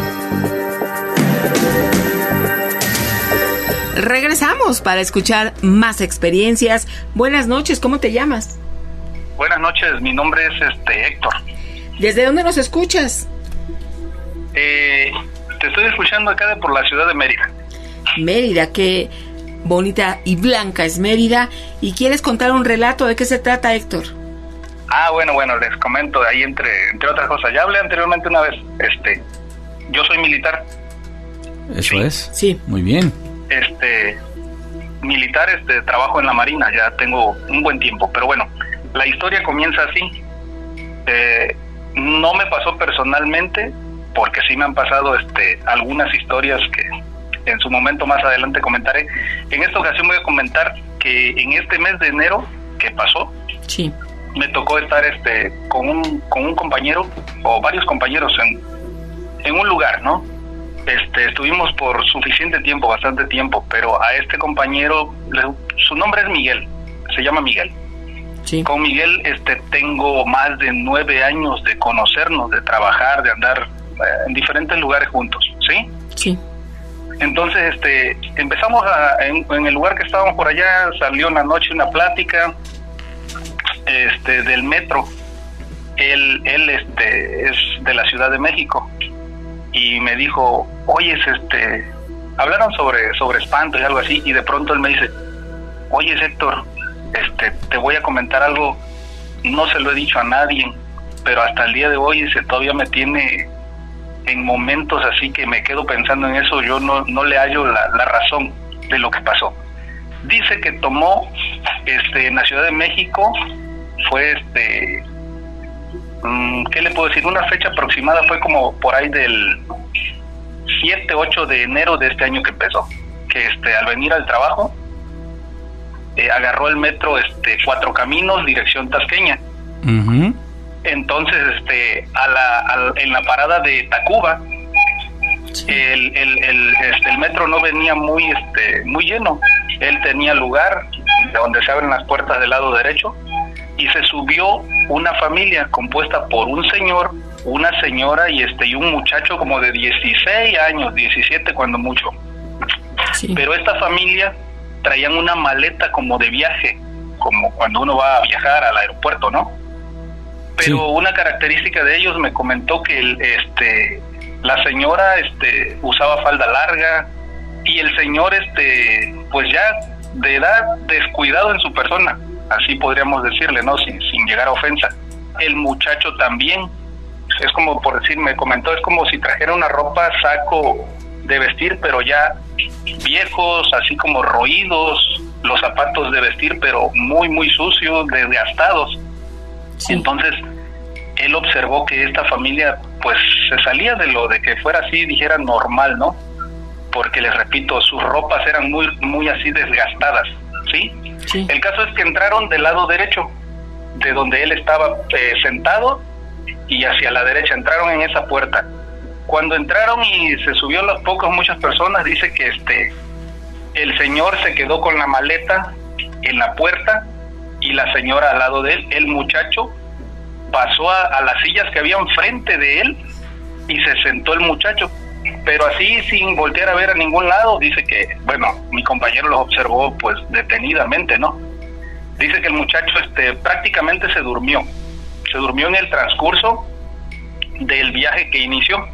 Regresamos para escuchar más experiencias. Buenas noches, ¿cómo te llamas? Buenas noches, mi nombre es Héctor. ¿Desde dónde nos escuchas? Te estoy escuchando acá por la ciudad de Mérida. Mérida, qué bonita y blanca es Mérida. ¿Y quieres contar un relato? ¿De qué se trata, Héctor? Bueno, les comento ahí entre otras cosas. Ya hablé anteriormente una vez, yo soy militar. Eso es. Sí. Muy bien. Militar, trabajo en la Marina, ya tengo un buen tiempo, pero bueno, la historia comienza así. No me pasó personalmente, porque sí me han pasado algunas historias que en su momento más adelante comentaré. En esta ocasión voy a comentar que en este mes de enero que pasó, sí, me tocó estar con un compañero o varios compañeros en un lugar, ¿no? Estuvimos por suficiente tiempo, bastante tiempo, pero a este compañero, su nombre es Miguel, se llama Miguel. Sí. Con Miguel tengo más de 9 años de conocernos, de trabajar, de andar en diferentes lugares juntos, ¿sí? Sí. Entonces, empezamos en el lugar que estábamos por allá, salió una noche una plática del metro. Él es de la Ciudad de México y me dijo, oye, hablaron sobre espanto y algo así, y de pronto él me dice, oye, Héctor, te voy a comentar algo, no se lo he dicho a nadie, pero hasta el día de hoy todavía me tiene en momentos así que me quedo pensando en eso. Yo no le hallo la razón de lo que pasó. Dice que tomó en la Ciudad de México, fue ¿qué le puedo decir? Una fecha aproximada fue como por ahí del 7, 8 de enero de este año que empezó, que al venir al trabajo agarró el metro Cuatro Caminos, dirección Tasqueña. Uh-huh. Entonces en la parada de Tacuba, sí, el metro no venía muy lleno. Él tenía lugar donde se abren las puertas del lado derecho, y se subió una familia compuesta por un señor, una señora y un muchacho como de 16 años, 17 cuando mucho. Sí. Pero esta familia traían una maleta como de viaje, como cuando uno va a viajar al aeropuerto, ¿no? Pero sí, una característica de ellos me comentó que la señora usaba falda larga, y el señor pues ya de edad descuidado en su persona, así podríamos decirle, ¿no? Sin llegar a ofensa. El muchacho también, es como por decir, me comentó, es como si trajera una ropa, saco de vestir, pero ya viejos, así como roídos, los zapatos de vestir, pero muy, muy sucios, desgastados. Sí. Entonces, él observó que esta familia pues se salía de lo de que fuera así, dijera normal, ¿no? Porque les repito, sus ropas eran muy así desgastadas, ¿sí? Sí. El caso es que entraron del lado derecho, de donde él estaba sentado, y hacia la derecha, entraron en esa puerta. Cuando entraron y se subió los pocos, muchas personas, dice que el señor se quedó con la maleta en la puerta y la señora al lado de él. El muchacho pasó a las sillas que habían frente de él y se sentó el muchacho, pero así sin voltear a ver a ningún lado. Dice que, bueno, mi compañero los observó pues detenidamente, ¿no? Dice que el muchacho prácticamente se durmió en el transcurso del viaje que inició.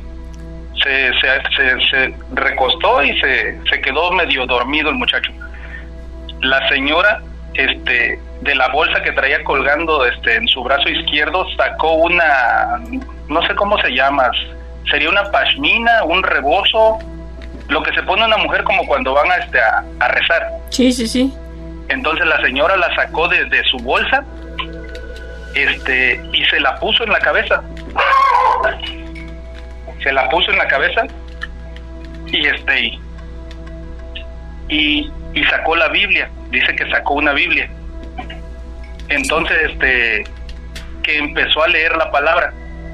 Se recostó y se quedó medio dormido el muchacho. La señora de la bolsa que traía colgando en su brazo izquierdo sacó una, no sé cómo se llama, sería una pashmina, un rebozo, lo que se pone una mujer como cuando van a rezar. Sí, sí, sí. Entonces la señora la sacó de su bolsa y se la puso en la cabeza. Se la puso en la cabeza y sacó la Biblia. Dice que sacó una Biblia. Entonces que empezó a leer la palabra.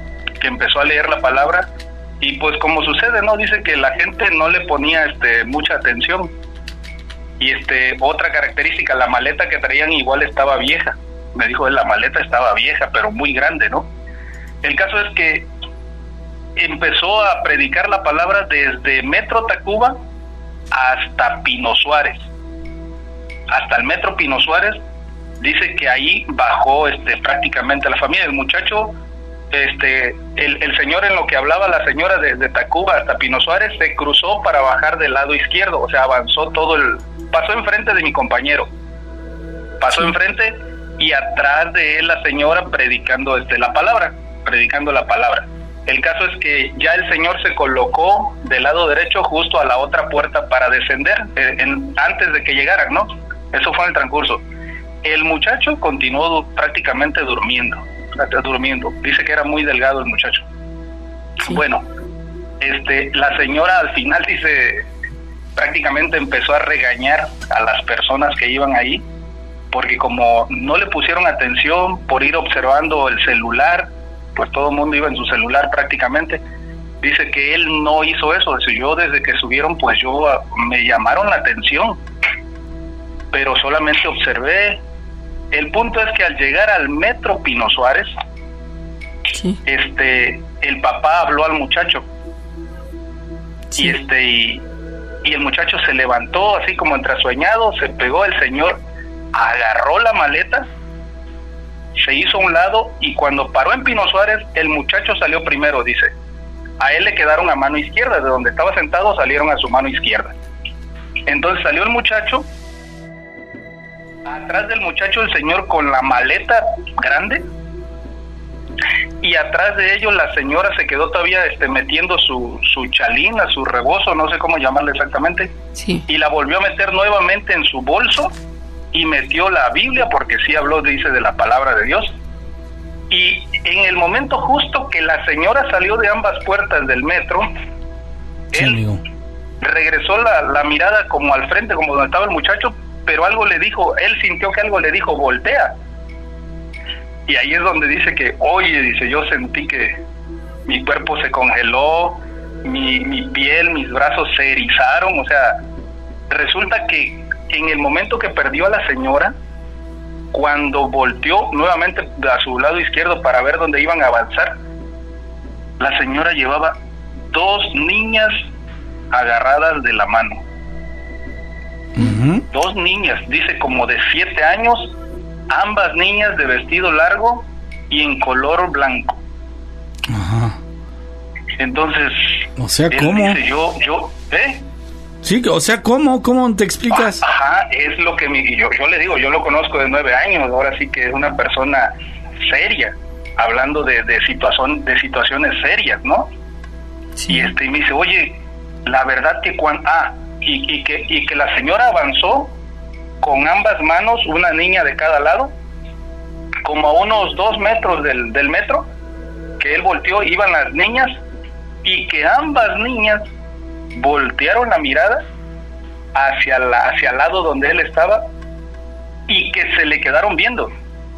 Y pues como sucede, ¿no? Dice que la gente no le ponía mucha atención. Y otra característica, la maleta que traían igual estaba vieja. Me dijo, la maleta estaba vieja, pero muy grande, ¿no? El caso es que empezó a predicar la palabra desde Metro Tacuba hasta Pino Suárez. Hasta el Metro Pino Suárez. Dice que ahí bajó prácticamente la familia. El muchacho, el señor, en lo que hablaba la señora de Tacuba hasta Pino Suárez, se cruzó para bajar del lado izquierdo. O sea, avanzó pasó enfrente de mi compañero. Pasó enfrente y atrás de él la señora predicando la palabra. El caso es que ya el señor se colocó del lado derecho justo a la otra puerta para descender antes de que llegaran, ¿no? Eso fue en el transcurso. El muchacho continuó prácticamente durmiendo. Dice que era muy delgado el muchacho. Sí. Bueno, la señora al final dice, prácticamente empezó a regañar a las personas que iban ahí, porque como no le pusieron atención por ir observando el celular, pues todo el mundo iba en su celular prácticamente. Dice que él no hizo eso. Dice, yo desde que subieron, pues me llamaron la atención, pero solamente observé. El punto es que al llegar al Metro Pino Suárez, sí, el papá habló al muchacho. Sí. Y el muchacho se levantó así como entresueñado, se pegó. El señor agarró la maleta, se hizo a un lado, y cuando paró en Pino Suárez, el muchacho salió primero. Dice, a él le quedaron a mano izquierda, de donde estaba sentado salieron a su mano izquierda. Entonces salió el muchacho, atrás del muchacho el señor con la maleta grande, y atrás de ellos la señora se quedó todavía metiendo su chalina, su rebozo, no sé cómo llamarle exactamente, sí, y la volvió a meter nuevamente en su bolso y metió la Biblia, porque sí habló, dice, de la palabra de Dios. Y en el momento justo que la señora salió de ambas puertas del metro, sí, él, amigo, regresó la mirada como al frente, como donde estaba el muchacho, pero algo le dijo, él sintió que algo le dijo, voltea. Y ahí es donde dice que, oye, dice, yo sentí que mi cuerpo se congeló, mi piel, mis brazos se erizaron. O sea, resulta que en el momento que perdió a la señora, cuando volteó nuevamente a su lado izquierdo para ver dónde iban a avanzar, la señora llevaba 2 niñas agarradas de la mano. Uh-huh. 2 niñas, dice, como de 7 años, ambas niñas de vestido largo y en color blanco. Ajá. Entonces, o sea, ¿cómo? Dice, Sí, o sea, ¿cómo te explicas? Ajá, es lo que yo le digo, yo lo conozco de 9 años, ahora sí que es una persona seria, hablando de situaciones serias, ¿no? Sí. Y me dice, oye, la verdad que y que la señora avanzó con ambas manos, una niña de cada lado, como a unos 2 metros del metro, que él volteó, iban las niñas, y que ambas niñas voltearon la mirada hacia el lado donde él estaba, y que se le quedaron viendo.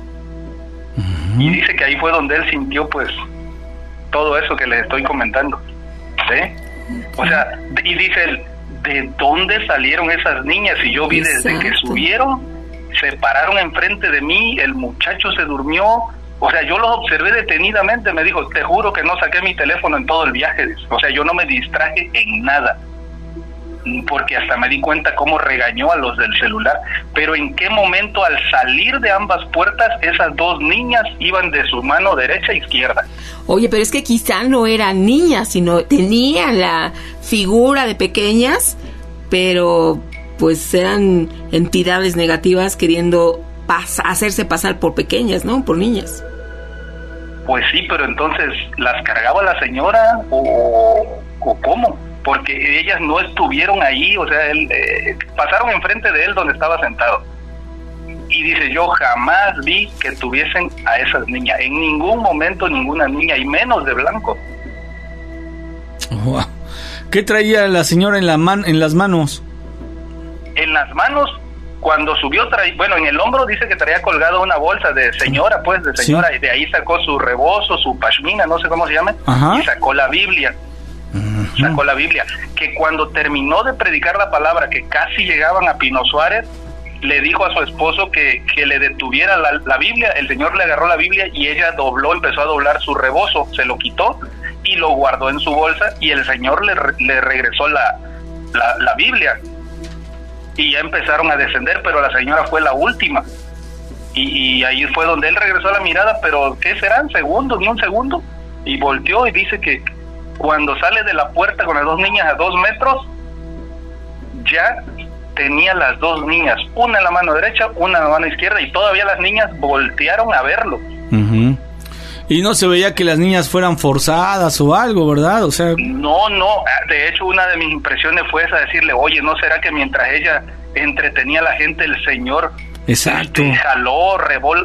Y dice que ahí fue donde él sintió pues todo eso que les estoy comentando, ¿sí? O sea, y dice él, ¿de dónde salieron esas niñas? Y yo vi desde que subieron, se pararon enfrente de mí, el muchacho se durmió. O sea, yo los observé detenidamente. Me dijo, te juro que no saqué mi teléfono en todo el viaje. O sea, yo no me distraje en nada, porque hasta me di cuenta cómo regañó a los del celular. Pero en qué momento, al salir de ambas puertas, esas dos niñas iban de su mano derecha e izquierda. Oye, pero es que quizá no eran niñas, sino tenían la figura de pequeñas, pero pues eran entidades negativas queriendo hacerse pasar por pequeñas, ¿no? Por niñas. Pues sí, pero entonces, ¿las cargaba la señora o cómo? Porque ellas no estuvieron ahí, o sea, pasaron enfrente de él donde estaba sentado. Y dice, yo jamás vi que tuviesen a esas niñas, en ningún momento ninguna niña, y menos de blanco. Wow. ¿Qué traía la señora en las manos? En las manos, cuando subió, en el hombro dice que traía colgado una bolsa de señora, sí. Y de ahí sacó su rebozo, su pashmina, no sé cómo se llama, y sacó la Biblia. Sacó la Biblia, que cuando terminó de predicar la palabra, que casi llegaban a Pino Suárez, le dijo a su esposo que le detuviera la Biblia. El Señor le agarró la Biblia y ella empezó a doblar su rebozo, se lo quitó y lo guardó en su bolsa, y el Señor le regresó la Biblia, y ya empezaron a descender, pero la señora fue la última, y ahí fue donde él regresó la mirada, pero ¿qué serán? ¿Segundos? Ni un segundo, y volteó y dice que cuando sale de la puerta con las dos niñas a 2 metros, ya tenía las dos niñas, una en la mano derecha, una en la mano izquierda, y todavía las niñas voltearon a verlo. Y no se veía que las niñas fueran forzadas o algo, ¿verdad? O sea... No, de hecho una de mis impresiones fue esa, decirle, oye, ¿no será que mientras ella entretenía a la gente, el Señor jaló,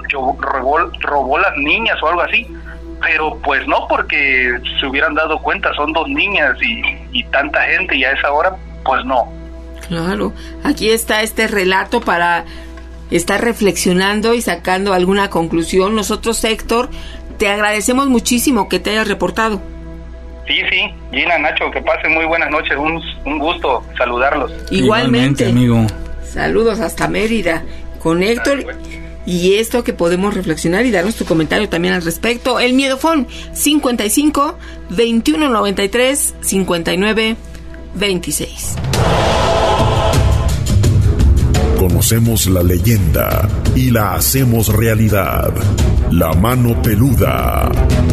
robó las niñas o algo así? Pero pues no, porque se hubieran dado cuenta, son 2 niñas y tanta gente, y a esa hora, pues no. Claro, aquí está este relato para estar reflexionando y sacando alguna conclusión. Nosotros, Héctor, te agradecemos muchísimo que te hayas reportado. Sí, Gina, Nacho, que pasen muy buenas noches, un gusto saludarlos. Igualmente, amigo. Saludos hasta Mérida con Héctor. Y esto que podemos reflexionar y darnos tu comentario también al respecto. El Miedofón 55 21 93 59 26. Conocemos la leyenda y la hacemos realidad. La mano peluda.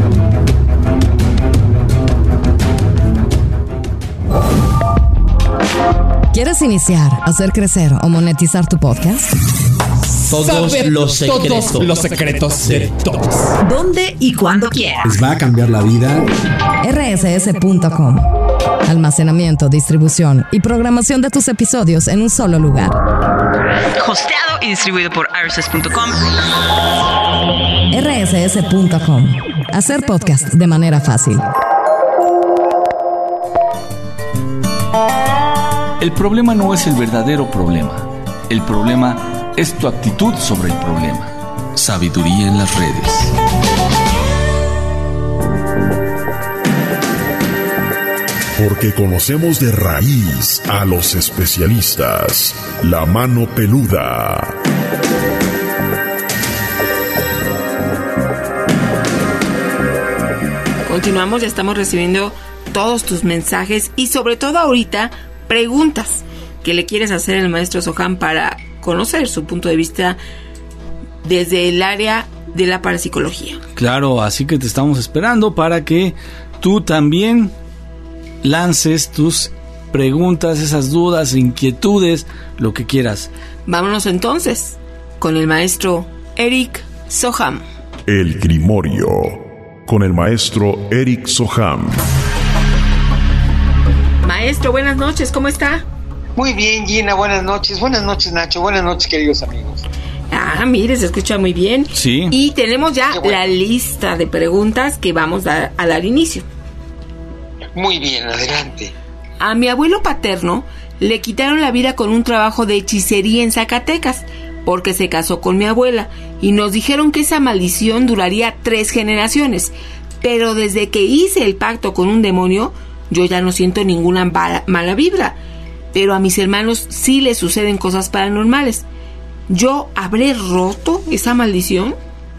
¿Quieres iniciar, hacer crecer o monetizar tu podcast? Todos los secretos de todos. ¿Dónde y cuándo quieras? Les va a cambiar la vida. rss.com. Almacenamiento, distribución y programación de tus episodios en un solo lugar. Hosteado y distribuido por rss.com. rss.com. Hacer podcast de manera fácil. El problema no es el verdadero problema. El problema es tu actitud sobre el problema. Sabiduría en las redes. Porque conocemos de raíz a los especialistas. La mano peluda. Continuamos, ya estamos recibiendo todos tus mensajes y sobre todo ahorita preguntas que le quieres hacer al maestro Soham para conocer su punto de vista desde el área de la parapsicología. Claro, así que te estamos esperando para que tú también lances tus preguntas, esas dudas, inquietudes, lo que quieras. Vámonos entonces con el maestro Eric Soham. El Grimorio con el maestro Eric Soham. Maestro, buenas noches, ¿cómo está? Muy bien, Gina, buenas noches, Nacho, buenas noches, queridos amigos. Mire, se escucha muy bien. Sí. Y tenemos ya la lista de preguntas que vamos a dar inicio. Muy bien, adelante. A mi abuelo paterno le quitaron la vida con un trabajo de hechicería en Zacatecas, porque se casó con mi abuela, y nos dijeron que esa maldición duraría 3 generaciones. Pero desde que hice el pacto con un demonio, yo ya no siento ninguna mala vibra. Pero a mis hermanos sí les suceden cosas paranormales. ¿Yo habré roto esa maldición?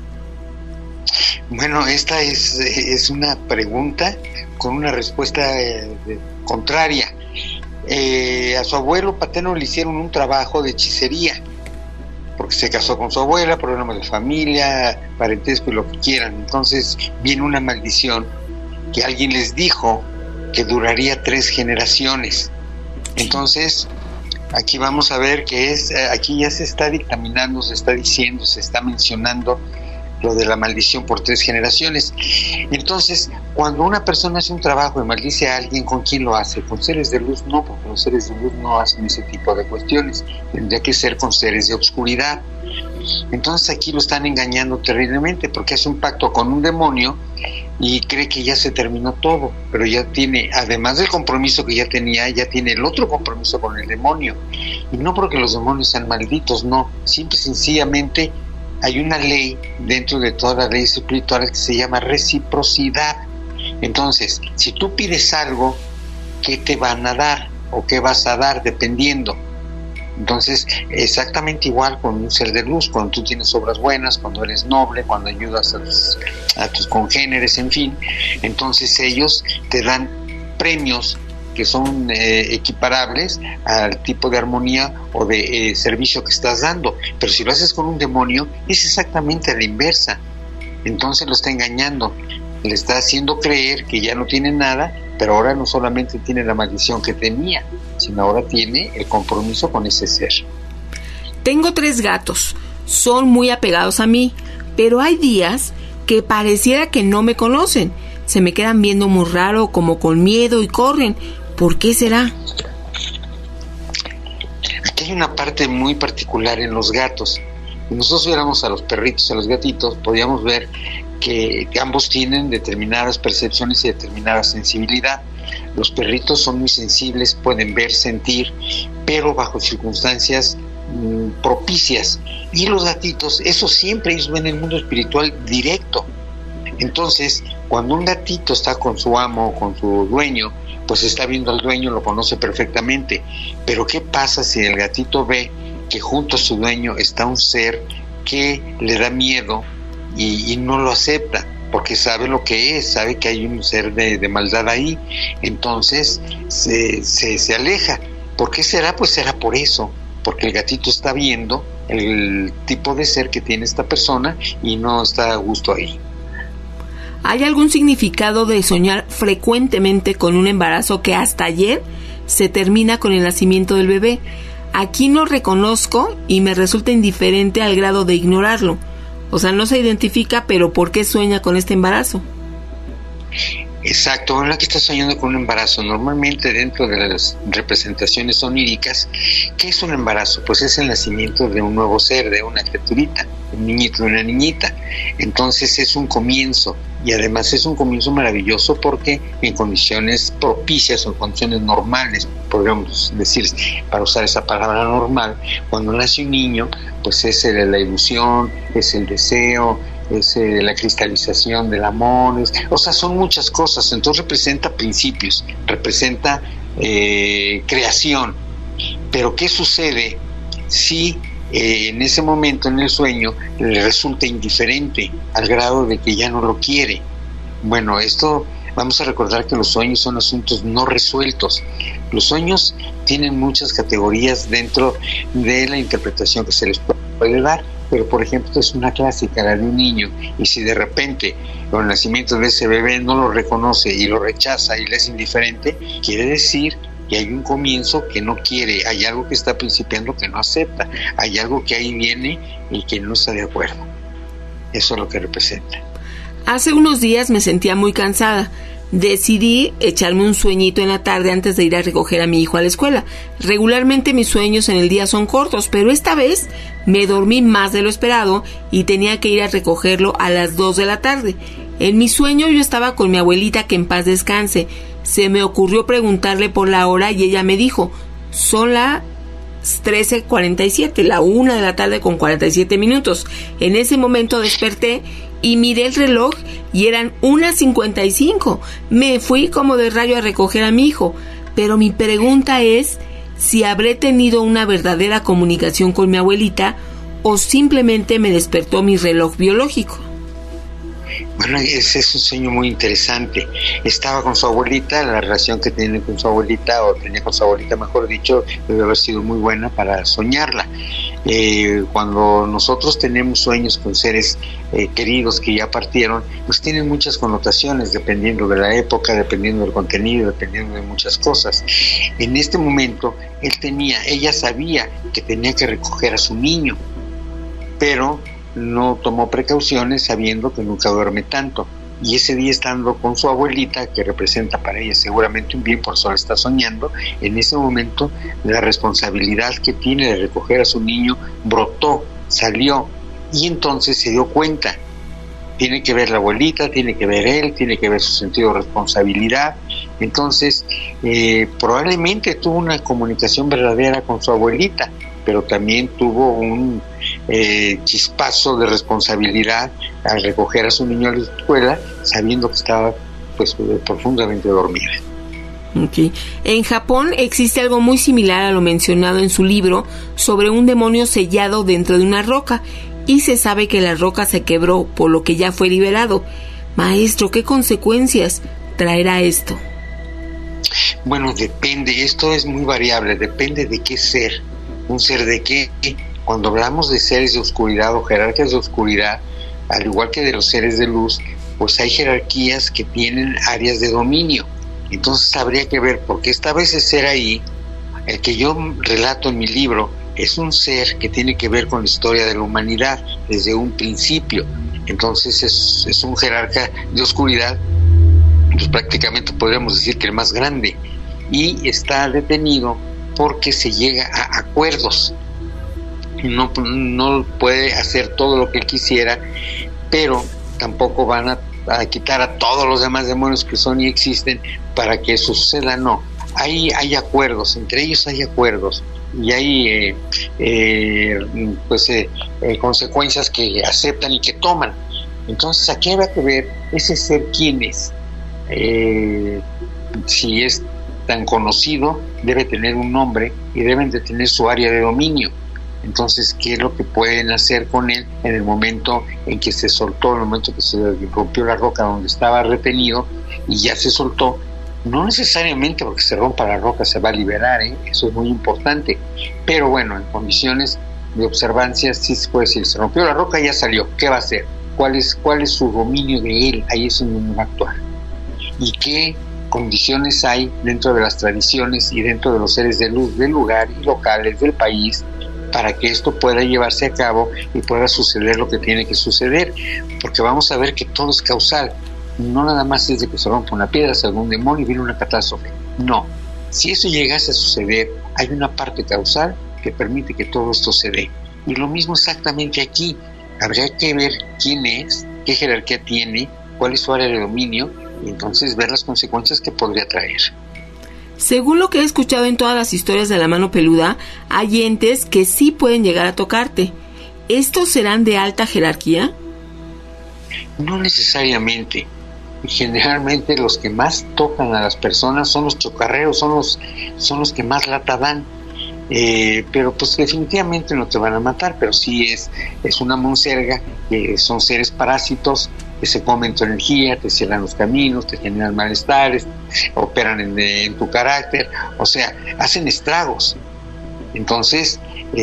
Bueno, esta es una pregunta con una respuesta contraria. A su abuelo paterno le hicieron un trabajo de hechicería, porque se casó con su abuela, problemas de familia, parentesco y lo que quieran. Entonces viene una maldición que alguien les dijo que duraría 3 generaciones. Entonces aquí vamos a ver que aquí ya se está dictaminando, se está diciendo, se está mencionando lo de la maldición por 3 generaciones. Entonces, cuando una persona hace un trabajo y maldice a alguien, ¿con quién lo hace? Con seres de luz no, porque los seres de luz no hacen ese tipo de cuestiones. Tendría que ser con seres de oscuridad. Entonces aquí lo están engañando terriblemente, porque hace un pacto con un demonio y cree que ya se terminó todo, pero ya tiene, además del compromiso que ya tenía, ya tiene el otro compromiso con el demonio. Y no porque los demonios sean malditos, no, simple y sencillamente hay una ley dentro de toda la ley espiritual que se llama reciprocidad. Entonces, si tú pides algo, ¿qué te van a dar o qué vas a dar? Dependiendo. Entonces, exactamente igual con un ser de luz, cuando tú tienes obras buenas, cuando eres noble, cuando ayudas a tus congéneres, en fin, entonces ellos te dan premios que son equiparables al tipo de armonía o de servicio que estás dando. Pero si lo haces con un demonio, es exactamente a la inversa. Entonces lo está engañando, le está haciendo creer que ya no tiene nada, pero ahora no solamente tiene la maldición que tenía, sino ahora tiene el compromiso con ese ser. Tengo 3 gatos, son muy apegados a mí, pero hay días que pareciera que no me conocen. Se me quedan viendo muy raro, como con miedo, y corren. ¿Por qué será? Aquí hay una parte muy particular en los gatos. Si nosotros viéramos a los perritos, a los gatitos, podríamos ver que ambos tienen determinadas percepciones y determinada sensibilidad. Los perritos son muy sensibles, pueden ver, sentir, pero bajo circunstancias propicias. Y los gatitos, eso siempre, ellos ven el mundo espiritual directo. Entonces, cuando un gatito está con su amo, con su dueño, pues está viendo al dueño, lo conoce perfectamente. Pero ¿qué pasa si el gatito ve que junto a su dueño está un ser que le da miedo y no lo acepta? Porque sabe lo que es, sabe que hay un ser de maldad ahí. Entonces se aleja. ¿Por qué será? Pues será por eso, porque el gatito está viendo el tipo de ser que tiene esta persona y no está a gusto ahí. ¿Hay algún significado de soñar frecuentemente con un embarazo que hasta ayer se termina con el nacimiento del bebé? Aquí no reconozco y me resulta indiferente al grado de ignorarlo. O sea, no se identifica, pero ¿por qué sueña con este embarazo? Exacto, ahora que está soñando con un embarazo, normalmente dentro de las representaciones oníricas, ¿qué es un embarazo? Pues es el nacimiento de un nuevo ser, de una criaturita, un niñito, una niñita. Entonces es un comienzo, y además es un comienzo maravilloso porque en condiciones propicias o en condiciones normales, podríamos decir, para usar esa palabra normal, cuando nace un niño, pues es la ilusión, es el deseo, es la cristalización del amor, o sea, son muchas cosas. Entonces representa principios, representa creación. Pero ¿qué sucede si en ese momento, en el sueño, le resulta indiferente al grado de que ya no lo quiere? Bueno, esto vamos a recordar que los sueños son asuntos no resueltos. Los sueños tienen muchas categorías dentro de la interpretación que se les puede dar. Pero, por ejemplo, es una clásica, la de un niño, y si de repente con el nacimiento de ese bebé no lo reconoce y lo rechaza y le es indiferente, quiere decir que hay un comienzo que no quiere, hay algo que está principiando que no acepta, hay algo que ahí viene y que no está de acuerdo. Eso es lo que representa. Hace unos días me sentía muy cansada, decidí echarme un sueñito en la tarde antes de ir a recoger a mi hijo a la escuela. Regularmente mis sueños en el día son cortos, pero esta vez me dormí más de lo esperado y tenía que ir a recogerlo a las 2 de la tarde. En mi sueño yo estaba con mi abuelita, que en paz descanse. Se me ocurrió preguntarle por la hora y ella me dijo: son las 13:47, la 1 de la tarde con 47 minutos. En ese momento desperté y miré el reloj y eran 1:55. Me fui como de rayo a recoger a mi hijo, pero mi pregunta es si habré tenido una verdadera comunicación con mi abuelita o simplemente me despertó mi reloj biológico. Bueno, ese es un sueño muy interesante. Estaba con su abuelita, la relación que tiene con su abuelita, o tenía con su abuelita, mejor dicho, debe haber sido muy buena para soñarla. Cuando nosotros tenemos sueños con seres queridos que ya partieron, pues tienen muchas connotaciones, dependiendo de la época, dependiendo del contenido, dependiendo de muchas cosas. En este momento, ella sabía que tenía que recoger a su niño, pero no tomó precauciones sabiendo que nunca duerme tanto, y ese día, estando con su abuelita, que representa para ella seguramente un bien, por eso la está soñando, en ese momento la responsabilidad que tiene de recoger a su niño brotó, salió, y entonces se dio cuenta. Tiene que ver la abuelita, tiene que ver él, tiene que ver su sentido de responsabilidad. Entonces probablemente tuvo una comunicación verdadera con su abuelita, pero también tuvo un chispazo de responsabilidad al recoger a su niño a la escuela, sabiendo que estaba pues profundamente dormida. Okay. En Japón existe algo muy similar a lo mencionado en su libro sobre un demonio sellado dentro de una roca, y se sabe que la roca se quebró, por lo que ya fue liberado. Maestro, ¿qué consecuencias traerá esto? Bueno, depende, esto es muy variable, depende de qué ser. ¿Un ser de qué? Cuando hablamos de seres de oscuridad o jerarquías de oscuridad, al igual que de los seres de luz, pues hay jerarquías que tienen áreas de dominio. Entonces habría que ver, porque esta vez ese ser ahí, el que yo relato en mi libro, es un ser que tiene que ver con la historia de la humanidad desde un principio. Entonces es un jerarca de oscuridad, pues prácticamente podríamos decir que el más grande, y está detenido porque se llega a acuerdos. No puede hacer todo lo que él quisiera, pero tampoco van a quitar a todos los demás demonios que son y existen para que eso suceda. No, hay acuerdos, entre ellos hay acuerdos, y hay consecuencias que aceptan y que toman. Entonces aquí habrá que ver ese ser quién es. Si es tan conocido, debe tener un nombre y deben de tener su área de dominio. Entonces, ¿qué es lo que pueden hacer con él en el momento en que se soltó, en el momento que se rompió la roca donde estaba retenido y ya se soltó? No necesariamente porque se rompa la roca se va a liberar, eso es muy importante, pero bueno, en condiciones de observancia sí se puede decir, se rompió la roca y ya salió, ¿qué va a hacer? ¿Cuál es su dominio de él? Ahí es donde va a actuar. ¿Y qué condiciones hay dentro de las tradiciones y dentro de los seres de luz del lugar y locales del país para que esto pueda llevarse a cabo y pueda suceder lo que tiene que suceder? Porque vamos a ver que todo es causal. No nada más es de que se rompa una piedra, se algún demonio y viene una catástrofe. No. Si eso llegase a suceder, hay una parte causal que permite que todo esto se dé. Y lo mismo exactamente aquí. Habría que ver quién es, qué jerarquía tiene, cuál es su área de dominio, y entonces ver las consecuencias que podría traer. Según lo que he escuchado en todas las historias de la mano peluda, hay entes que sí pueden llegar a tocarte. ¿Estos serán de alta jerarquía? No necesariamente. Generalmente los que más tocan a las personas son los chocarreros, son los que más lata dan. Pero pues definitivamente no te van a matar, pero sí es una monserga, que son seres parásitos que se comen tu energía, te cierran los caminos, te generan malestares, operan en tu carácter, o sea, hacen estragos. Entonces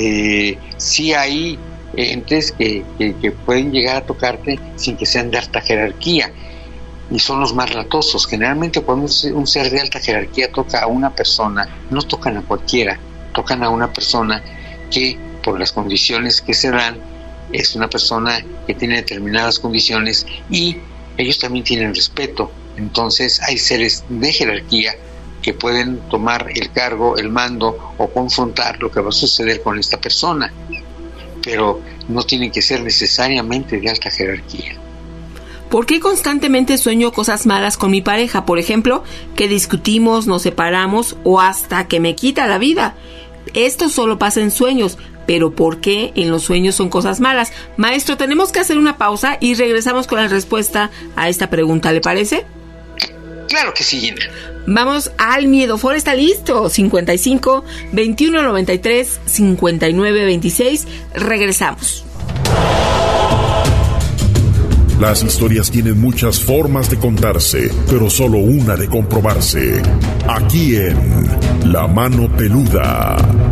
sí hay entes que pueden llegar a tocarte sin que sean de alta jerarquía, y son los más latosos. Generalmente cuando un ser de alta jerarquía toca a una persona, no tocan a cualquiera, tocan a una persona que por las condiciones que se dan es una persona que tiene determinadas condiciones, y ellos también tienen respeto Entonces hay seres de jerarquía que pueden tomar el cargo, el mando o confrontar lo que va a suceder con esta persona, pero no tienen que ser necesariamente de alta jerarquía. ¿Por qué constantemente sueño cosas malas con mi pareja? Por ejemplo, que discutimos, nos separamos o hasta que me quita la vida. Esto solo pasa en sueños, pero ¿por qué en los sueños son cosas malas? Maestro, tenemos que hacer una pausa y regresamos con la respuesta a esta pregunta, ¿le parece? Claro que sí, Gina. Vamos al Miedofón, está listo. 55 21 93 59 26. Regresamos. Las historias tienen muchas formas de contarse, pero solo una de comprobarse. Aquí en La Mano Peluda.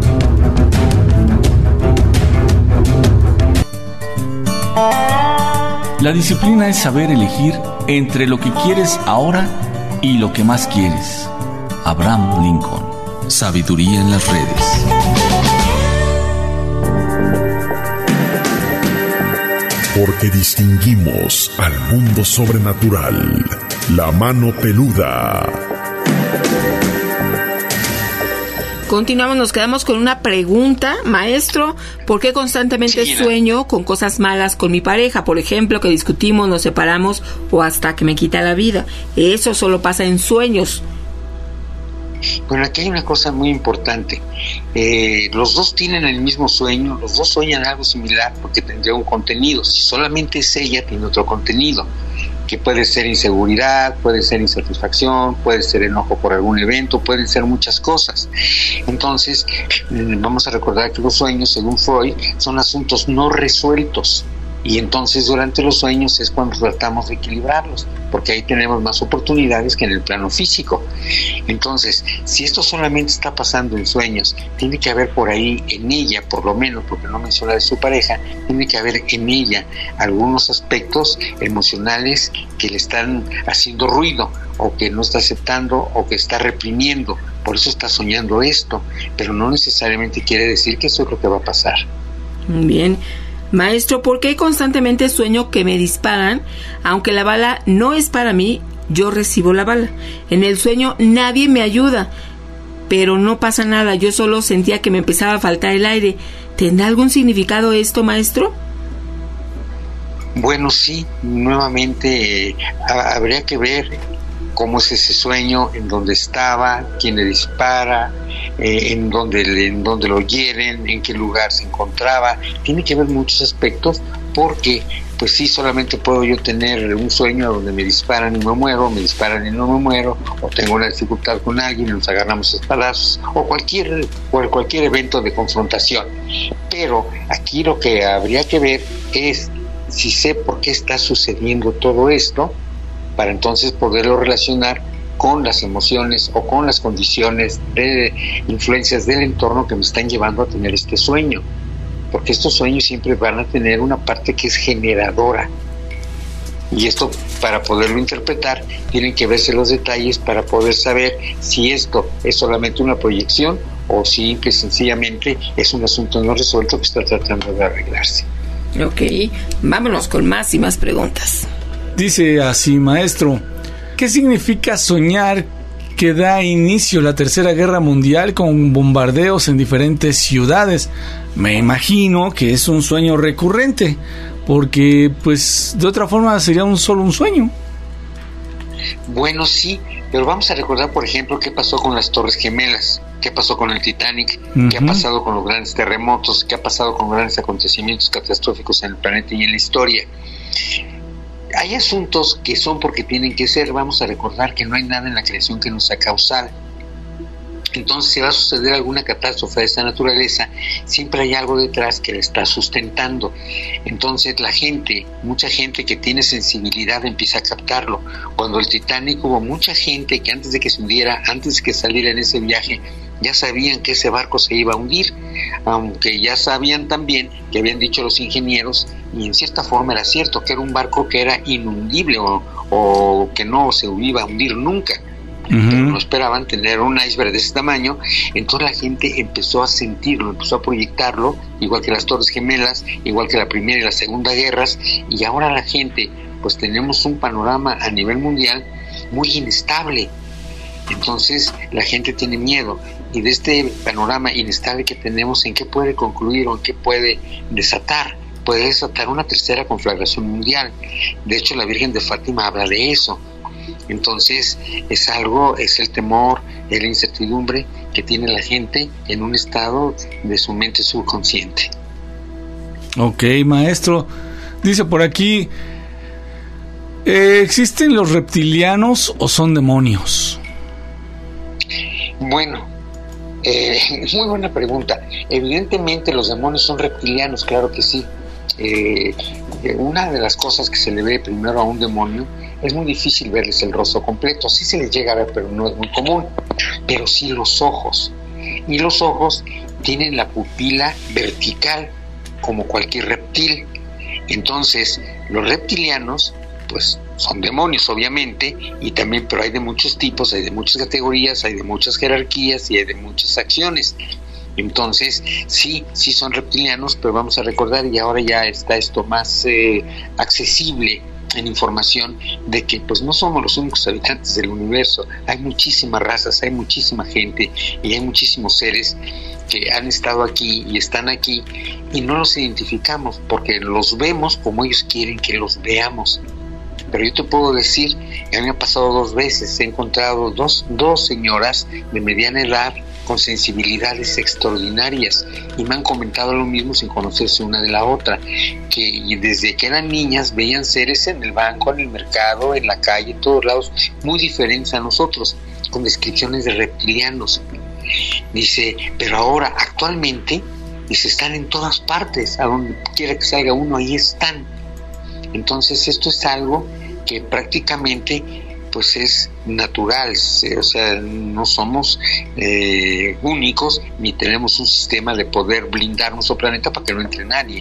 La disciplina es saber elegir entre lo que quieres ahora y lo que más quieres. Abraham Lincoln. Sabiduría en las redes. Porque distinguimos al mundo sobrenatural. La Mano Peluda. Continuamos, nos quedamos con una pregunta. Maestro, ¿por qué constantemente sueño con cosas malas con mi pareja? Por ejemplo, que discutimos, nos separamos o hasta que me quita la vida. Eso solo pasa en sueños. Bueno, aquí hay una cosa muy importante. Los dos tienen el mismo sueño, los dos sueñan algo similar porque tendría un contenido. Si solamente es ella, tiene otro contenido, que puede ser inseguridad, puede ser insatisfacción, puede ser enojo por algún evento, pueden ser muchas cosas. Entonces, vamos a recordar que los sueños, según Freud, son asuntos no resueltos. Y entonces durante los sueños es cuando tratamos de equilibrarlos, porque ahí tenemos más oportunidades que en el plano físico. Entonces, si esto solamente está pasando en sueños, tiene que haber por ahí en ella, por lo menos, porque no menciona de su pareja, tiene que haber en ella algunos aspectos emocionales que le están haciendo ruido, o que no está aceptando, o que está reprimiendo. Por eso está soñando esto, pero no necesariamente quiere decir que eso es lo que va a pasar. Bien. Maestro, ¿por qué constantemente sueño que me disparan? Aunque la bala no es para mí, yo recibo la bala. En el sueño nadie me ayuda, pero no pasa nada. Yo solo sentía que me empezaba a faltar el aire. ¿Tendrá algún significado esto, maestro? Bueno, sí, nuevamente habría que ver cómo es ese sueño, en dónde estaba, quién le dispara, en dónde lo hieren, en qué lugar se encontraba. Tiene que ver muchos aspectos, porque pues sí, solamente puedo yo tener un sueño donde me disparan y me muero, me disparan y no me muero, o tengo una dificultad con alguien y nos agarramos a espadazos, o cualquier evento de confrontación. Pero aquí lo que habría que ver es si sé por qué está sucediendo todo esto, para entonces poderlo relacionar con las emociones o con las condiciones de influencias del entorno que me están llevando a tener este sueño, porque estos sueños siempre van a tener una parte que es generadora, y esto, para poderlo interpretar, tienen que verse los detalles para poder saber si esto es solamente una proyección o si sencillamente es un asunto no resuelto que está tratando de arreglarse. Ok, vámonos con más y más preguntas. Dice así, maestro, ¿qué significa soñar que da inicio la Tercera Guerra Mundial con bombardeos en diferentes ciudades? Me imagino que es un sueño recurrente, porque pues de otra forma sería solo un sueño. Bueno, sí, pero vamos a recordar, por ejemplo, qué pasó con las Torres Gemelas, qué pasó con el Titanic, qué ha pasado con los grandes terremotos, qué ha pasado con grandes acontecimientos catastróficos en el planeta y en la historia. Hay asuntos que son porque tienen que ser. Vamos a recordar que no hay nada en la creación que no sea causal. Entonces, si va a suceder alguna catástrofe de esa naturaleza, siempre hay algo detrás que la está sustentando. Entonces, mucha gente que tiene sensibilidad empieza a captarlo. Cuando el Titanic, hubo mucha gente que antes de que se hundiera, antes de que saliera en ese viaje, ya sabían que ese barco se iba a hundir, aunque ya sabían también que habían dicho los ingenieros, y en cierta forma era cierto, que era un barco que era inundible o que no se iba a hundir nunca. Pero no esperaban tener un iceberg de ese tamaño. Entonces la gente empezó a sentirlo, empezó a proyectarlo, igual que las Torres Gemelas, igual que la Primera y la Segunda Guerras, y ahora la gente, pues tenemos un panorama a nivel mundial muy inestable. Entonces la gente tiene miedo, y de este panorama inestable que tenemos, ¿en qué puede concluir o en qué puede desatar? Puede desatar una tercera conflagración mundial. De hecho, la Virgen de Fátima habla de eso. Entonces es el temor, es la incertidumbre que tiene la gente en un estado de su mente subconsciente. Ok, maestro. Dice por aquí, ¿existen los reptilianos o son demonios? Bueno, muy buena pregunta. Evidentemente los demonios son reptilianos, claro que sí. Una de las cosas que se le ve primero a un demonio, es muy difícil verles el rostro completo. Sí se les llega a ver, pero no es muy común. Pero sí los ojos. Y los ojos tienen la pupila vertical, como cualquier reptil. Entonces, los reptilianos, pues, son demonios, obviamente, y también, pero hay de muchos tipos, hay de muchas categorías, hay de muchas jerarquías y hay de muchas acciones. Entonces, sí son reptilianos, pero vamos a recordar, y ahora ya está esto más accesible en información, de que pues no somos los únicos habitantes del universo. Hay muchísimas razas, hay muchísima gente y hay muchísimos seres que han estado aquí y están aquí, y no los identificamos porque los vemos como ellos quieren que los veamos. Pero yo te puedo decir, a mí me ha pasado 2 veces, he encontrado dos señoras de mediana edad con sensibilidades extraordinarias, y me han comentado lo mismo sin conocerse una de la otra, que desde que eran niñas veían seres en el banco, en el mercado, en la calle, en todos lados, muy diferentes a nosotros, con descripciones de reptilianos. Dice, pero ahora, actualmente, dice, están en todas partes, a donde quiera que salga uno, ahí están. Entonces esto es algo que prácticamente pues es natural, o sea, no somos únicos, ni tenemos un sistema de poder blindar nuestro planeta para que no entre nadie.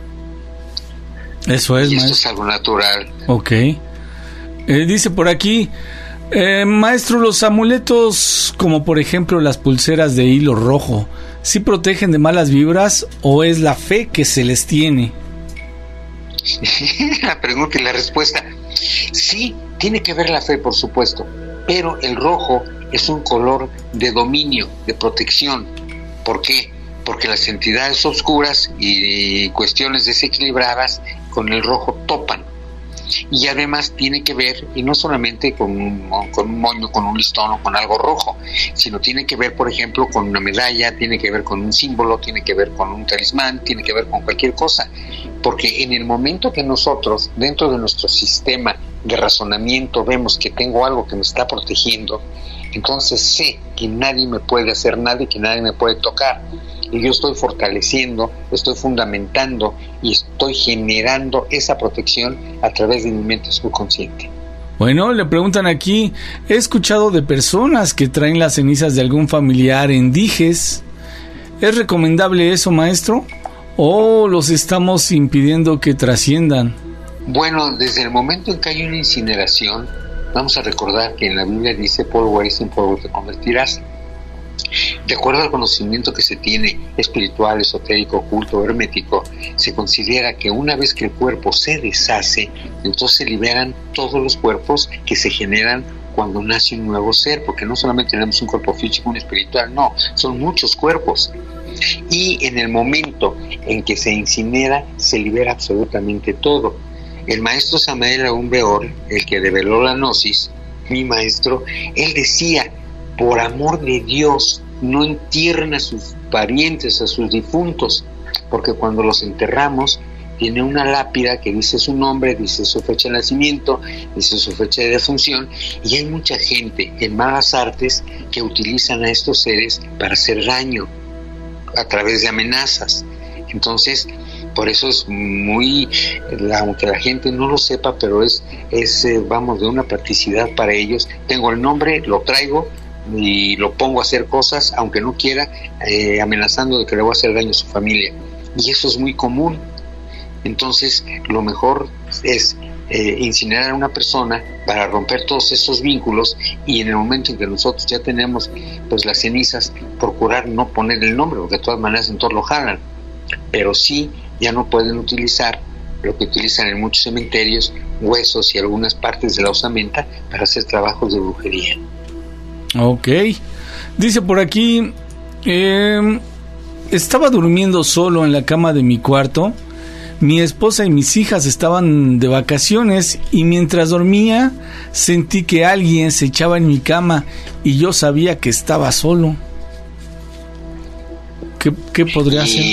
Eso es, y maestro. Esto es algo natural. Ok. Dice por aquí, maestro, los amuletos, como por ejemplo las pulseras de hilo rojo, ¿sí protegen de malas vibras o es la fe que se les tiene? La pregunta y la respuesta, sí, tiene que ver la fe, por supuesto, pero el rojo es un color de dominio, de protección. ¿Por qué? Porque las entidades oscuras y cuestiones desequilibradas con el rojo topan. Y además tiene que ver, y no solamente con un moño, con un listón o con algo rojo, sino tiene que ver, por ejemplo, con una medalla, tiene que ver con un símbolo, tiene que ver con un talismán, tiene que ver con cualquier cosa. Porque en el momento que nosotros, dentro de nuestro sistema de razonamiento, vemos que tengo algo que me está protegiendo, entonces sé que nadie me puede hacer nada y que nadie me puede tocar. Y yo estoy fortaleciendo, estoy fundamentando y estoy generando esa protección a través de mi mente subconsciente. Bueno, le preguntan aquí, he escuchado de personas que traen las cenizas de algún familiar en dijes. ¿Es recomendable eso, maestro? ¿O los estamos impidiendo que trasciendan? Bueno, desde el momento en que hay una incineración, vamos a recordar que en la Biblia dice, polvo eres, en polvo te convertirás. De acuerdo al conocimiento que se tiene espiritual, esotérico, oculto, hermético, se considera que una vez que el cuerpo se deshace, entonces se liberan todos los cuerpos que se generan cuando nace un nuevo ser, porque no solamente tenemos un cuerpo físico, un espiritual, no, son muchos cuerpos. Y en el momento en que se incinera, se libera absolutamente todo. El maestro Samael Aún Weor, el que reveló la gnosis, mi maestro, él decía, por amor de Dios, no entierren a sus parientes, a sus difuntos, porque cuando los enterramos, tiene una lápida que dice su nombre, dice su fecha de nacimiento, dice su fecha de defunción, y hay mucha gente en malas artes que utilizan a estos seres para hacer daño a través de amenazas. Entonces, por eso es muy, aunque la gente no lo sepa, pero es vamos, de una practicidad para ellos. Tengo el nombre, lo traigo y lo pongo a hacer cosas, aunque no quiera, amenazando de que le voy a hacer daño a su familia. Y eso es muy común. Entonces, lo mejor es incinerar a una persona para romper todos esos vínculos, y en el momento en que nosotros ya tenemos pues las cenizas, procurar no poner el nombre, porque de todas maneras en todos lo jalan, pero sí ya no pueden utilizar lo que utilizan en muchos cementerios, huesos y algunas partes de la osamenta para hacer trabajos de brujería. Ok. Dice por aquí, estaba durmiendo solo en la cama de mi cuarto. Mi esposa y mis hijas estaban de vacaciones y mientras dormía sentí que alguien se echaba en mi cama y yo sabía que estaba solo. ¿Qué podría ser?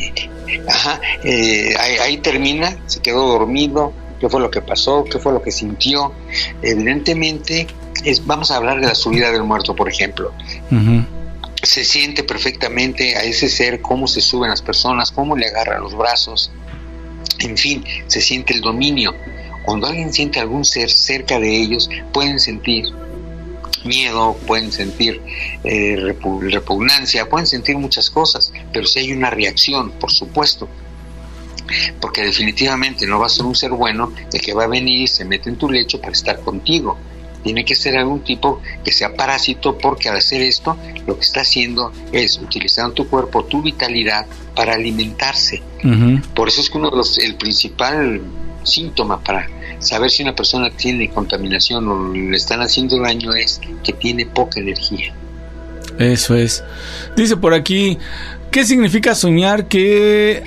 Ahí termina, se quedó dormido. ¿Qué fue lo que pasó? ¿Qué fue lo que sintió? Evidentemente, vamos a hablar de la subida del muerto, por ejemplo. Uh-huh. Se siente perfectamente a ese ser, cómo se suben las personas, cómo le agarra los brazos. En fin, se siente el dominio. Cuando alguien siente algún ser cerca de ellos, pueden sentir miedo, pueden sentir repugnancia, pueden sentir muchas cosas, pero si hay una reacción, por supuesto, porque definitivamente no va a ser un ser bueno el que va a venir y se mete en tu lecho para estar contigo. Tiene que ser algún tipo que sea parásito, porque al hacer esto lo que está haciendo es utilizando tu cuerpo, tu vitalidad para alimentarse. Uh-huh. Por eso es que el principal síntoma para saber si una persona tiene contaminación o le están haciendo daño es que tiene poca energía. Eso es. Dice por aquí, ¿qué significa soñar que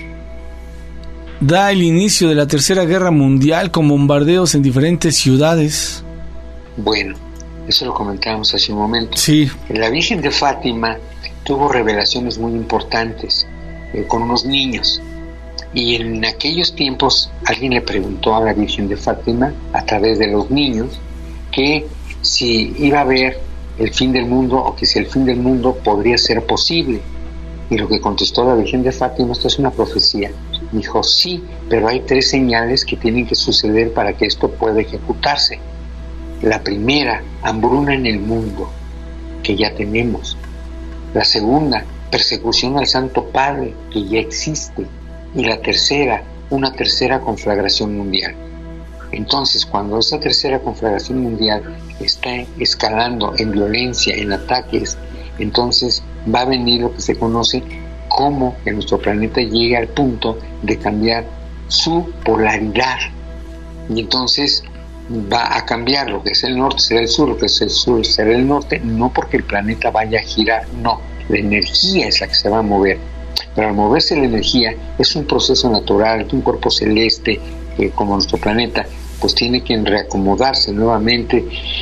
da el inicio de la Tercera Guerra Mundial con bombardeos en diferentes ciudades? Bueno, eso lo comentábamos hace un momento. Sí. La Virgen de Fátima tuvo revelaciones muy importantes con unos niños. Y en aquellos tiempos alguien le preguntó a la Virgen de Fátima, a través de los niños, que si iba a haber el fin del mundo o que si el fin del mundo podría ser posible. Y lo que contestó la Virgen de Fátima, esto es una profecía. Dijo, sí, pero hay 3 señales que tienen que suceder para que esto pueda ejecutarse. La primera, hambruna en el mundo, que ya tenemos. La segunda, persecución al Santo Padre, que ya existe. Y la tercera, una tercera conflagración mundial. Entonces, cuando esa tercera conflagración mundial está escalando en violencia, en ataques, entonces va a venir lo que se conoce como que nuestro planeta llegue al punto de cambiar su polaridad. Y entonces va a cambiar, lo que es el norte será el sur, lo que es el sur será el norte, no porque el planeta vaya a girar, no, la energía es la que se va a mover. Pero al moverse la energía es un proceso natural, un cuerpo celeste como nuestro planeta, pues tiene que reacomodarse nuevamente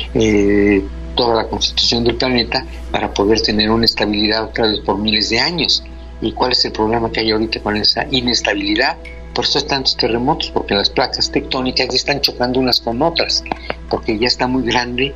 toda la constitución del planeta para poder tener una estabilidad otra vez por miles de años. ¿Y cuál es el problema que hay ahorita con esa inestabilidad? Por eso hay tantos terremotos, porque las placas tectónicas ya están chocando unas con otras, porque ya está muy grande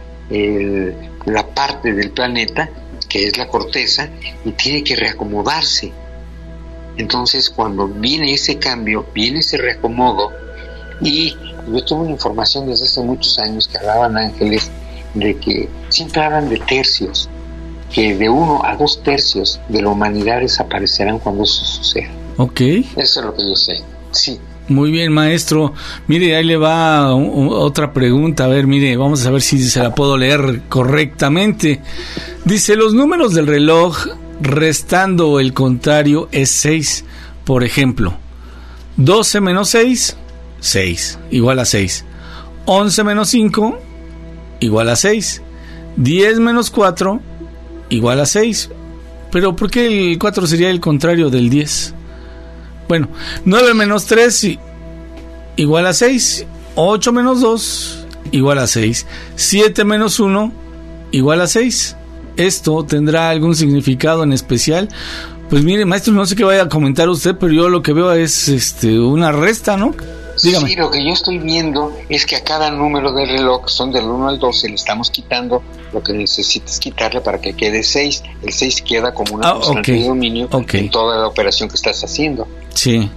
la parte del planeta, que es la corteza, y tiene que reacomodarse. Entonces, cuando viene ese cambio, viene ese reacomodo, y yo tuve una información desde hace muchos años que hablaban ángeles de que siempre hablan de tercios, que de 1 a 2 tercios de la humanidad desaparecerán cuando eso suceda. Ok. Eso es lo que yo sé, sí. Muy bien, maestro. Mire, ahí le va otra pregunta. A ver, mire, vamos a ver si se la puedo leer correctamente. Dice, los números del reloj restando el contrario es 6. Por ejemplo, 12 menos 6, 6, igual a 6. 11 menos 5, igual a 6. 10 menos 4, igual a 6. Pero ¿por qué el 4 sería el contrario del 10? Bueno, 9 menos 3 igual a 6. 8 menos 2 igual a 6. 7 menos 1 igual a 6. ¿Esto tendrá algún significado en especial? Pues mire, maestro, no sé qué vaya a comentar usted, pero yo lo que veo es una resta, ¿no? Dígame. Sí, lo que yo estoy viendo es que a cada número del reloj, son del 1 al 12, le estamos quitando lo que necesitas quitarle para que quede 6. El 6 queda como una constante de dominio en toda la operación que estás haciendo. Sí,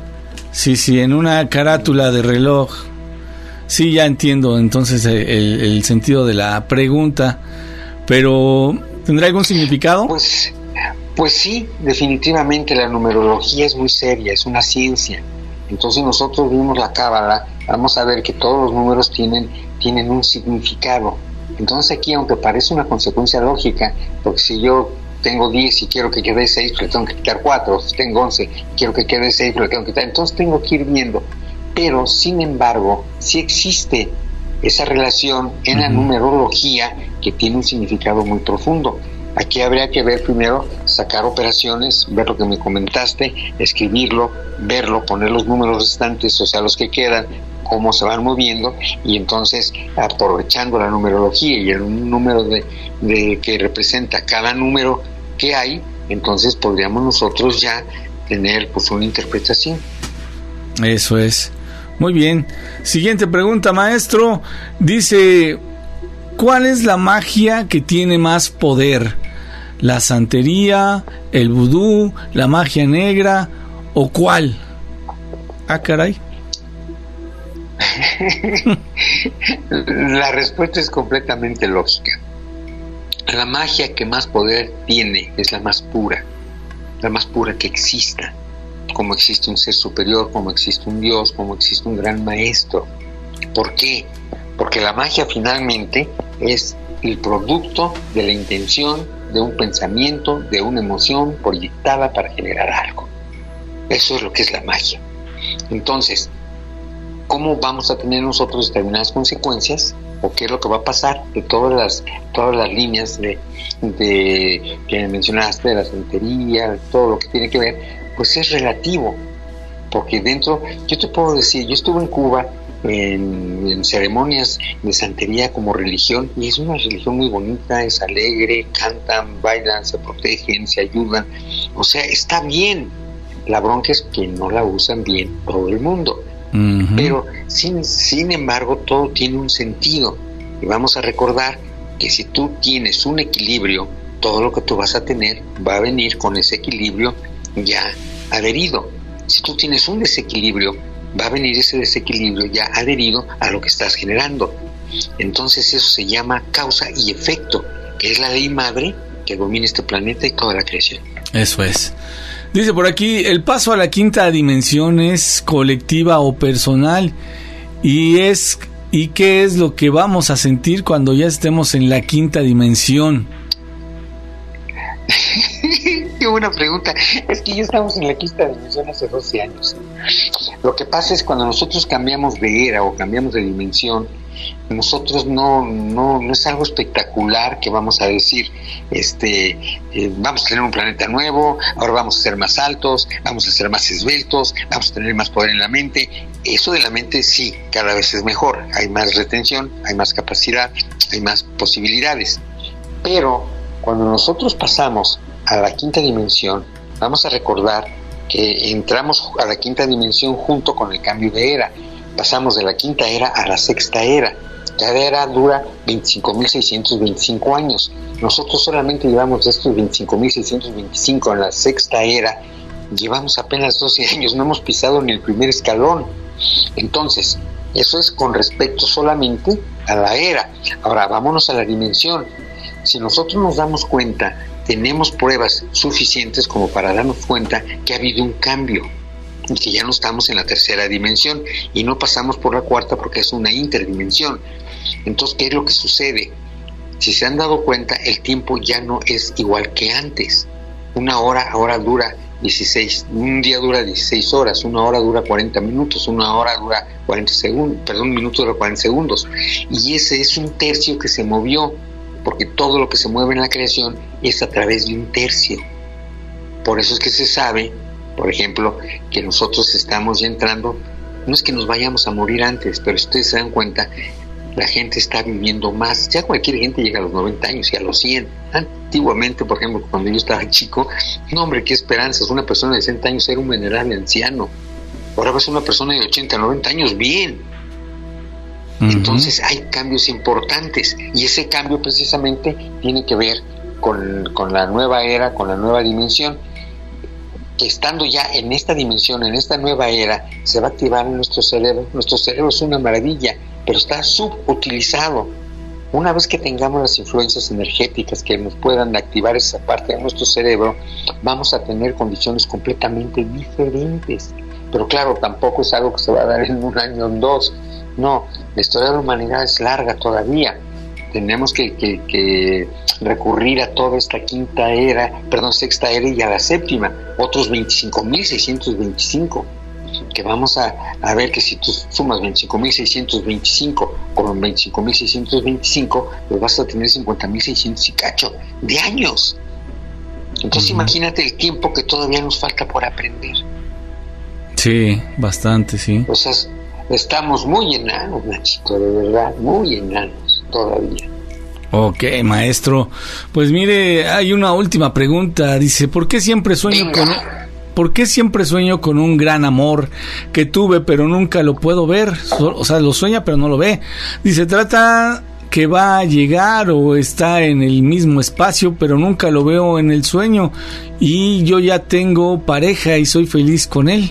en una carátula de reloj. Sí, ya entiendo entonces el sentido de la pregunta, pero ¿tendrá algún significado? Pues sí, definitivamente la numerología es muy seria, es una ciencia. Entonces nosotros vimos la cábala, vamos a ver que todos los números tienen un significado. Entonces aquí, aunque parece una consecuencia lógica, porque si yo tengo 10 y quiero que quede 6, pues le tengo que quitar 4, si tengo 11 y quiero que quede 6, pues le tengo que quitar, entonces tengo que ir viendo pero sin embargo sí existe esa relación en la numerología que tiene un significado muy profundo. Aquí habría que ver primero, sacar operaciones, ver lo que me comentaste, escribirlo, verlo, poner los números restantes, o sea, los que quedan, cómo se van moviendo, y entonces, aprovechando la numerología y el número de que representa cada número que hay, entonces podríamos nosotros ya tener pues una interpretación. Eso es. Muy bien. Siguiente pregunta, maestro. Dice, ¿cuál es la magia que tiene más poder? ¿La santería, el vudú, la magia negra o cuál? Ah, caray. La respuesta es completamente lógica. La magia que más poder tiene es la más pura que exista. Como existe un ser superior, como existe un Dios, como existe un gran maestro. ¿Por qué? Porque la magia finalmente es el producto de la intención, de un pensamiento, de una emoción proyectada para generar algo. Eso es lo que es la magia. Entonces, ¿cómo vamos a tener nosotros determinadas consecuencias? ¿O qué es lo que va a pasar de todas las líneas de que mencionaste, de la santería, todo lo que tiene que ver? Pues es relativo, porque dentro, yo te puedo decir, yo estuve en Cuba en ceremonias de santería como religión, y es una religión muy bonita, es alegre, cantan, bailan, se protegen, se ayudan, o sea, está bien. La bronca es que no la usan bien todo el mundo. Pero sin embargo todo tiene un sentido, y vamos a recordar que si tú tienes un equilibrio, todo lo que tú vas a tener va a venir con ese equilibrio ya adherido. Si tú tienes un desequilibrio, va a venir ese desequilibrio ya adherido a lo que estás generando. Entonces eso se llama causa y efecto, que es la ley madre que domina este planeta y toda la creación. Eso es. Dice por aquí, el paso a la quinta dimensión es colectiva o personal, y qué es lo que vamos a sentir cuando ya estemos en la quinta dimensión. Qué buena pregunta. Es que ya estamos en la quinta dimensión hace 12 años. Lo que pasa es cuando nosotros cambiamos de era o cambiamos de dimensión, nosotros no es algo espectacular que vamos a decir, vamos a tener un planeta nuevo, ahora vamos a ser más altos, vamos a ser más esbeltos, vamos a tener más poder en la mente. Eso de la mente sí, cada vez es mejor, hay más retención, hay más capacidad, hay más posibilidades. Pero cuando nosotros pasamos a la quinta dimensión, vamos a recordar que entramos a la quinta dimensión junto con el cambio de era. Pasamos de la quinta era a la sexta era. Cada era dura 25.625 años. Nosotros solamente llevamos de estos 25.625 en la sexta era, llevamos apenas 12 años, no hemos pisado ni el primer escalón. Entonces, eso es con respecto solamente a la era. Ahora, vámonos a la dimensión. Si nosotros nos damos cuenta, tenemos pruebas suficientes como para darnos cuenta que ha habido un cambio y que ya no estamos en la tercera dimensión y no pasamos por la cuarta porque es una interdimensión. Entonces, ¿qué es lo que sucede? Si se han dado cuenta, el tiempo ya no es igual que antes. Una hora ahora dura 16, un día dura 16 horas, una hora dura 40 minutos, una hora dura 40 segundos, un minuto dura 40 segundos. Y ese es un tercio que se movió, porque todo lo que se mueve en la creación es a través de un tercio. Por eso es que se sabe, por ejemplo, que nosotros estamos ya entrando, no es que nos vayamos a morir antes, pero si ustedes se dan cuenta, la gente está viviendo más. Ya cualquier gente llega a los 90 años y a los 100. Antiguamente, por ejemplo, cuando yo estaba chico, no hombre, qué esperanzas, una persona de 60 años era un venerable anciano. Ahora ves una persona de 80, 90 años, bien. Entonces hay cambios importantes y ese cambio precisamente tiene que ver con la nueva era, con la nueva dimensión, que estando ya en esta dimensión, en esta nueva era, se va a activar en nuestro cerebro. Nuestro cerebro es una maravilla, pero está subutilizado. Una vez que tengamos las influencias energéticas que nos puedan activar esa parte de nuestro cerebro, vamos a tener condiciones completamente diferentes. Pero claro, tampoco es algo que se va a dar en un año o en dos. No, la historia de la humanidad es larga todavía. Tenemos que recurrir a toda esta sexta era y a la séptima, otros 25.625. porque vamos a ver que si tú sumas 25.625 con 25.625, pues vas a tener 50.600 y cacho de años. Entonces imagínate el tiempo que todavía nos falta por aprender. Sí, bastante, sí. O sea, estamos muy enanos, Nachito, de verdad, muy enanos todavía. Ok, maestro. Pues mire, hay una última pregunta. Dice, ¿por qué siempre sueño con un gran amor que tuve, pero nunca lo puedo ver? O sea, lo sueña, pero no lo ve. Dice, trata que va a llegar o está en el mismo espacio, pero nunca lo veo en el sueño. Y yo ya tengo pareja y soy feliz con él.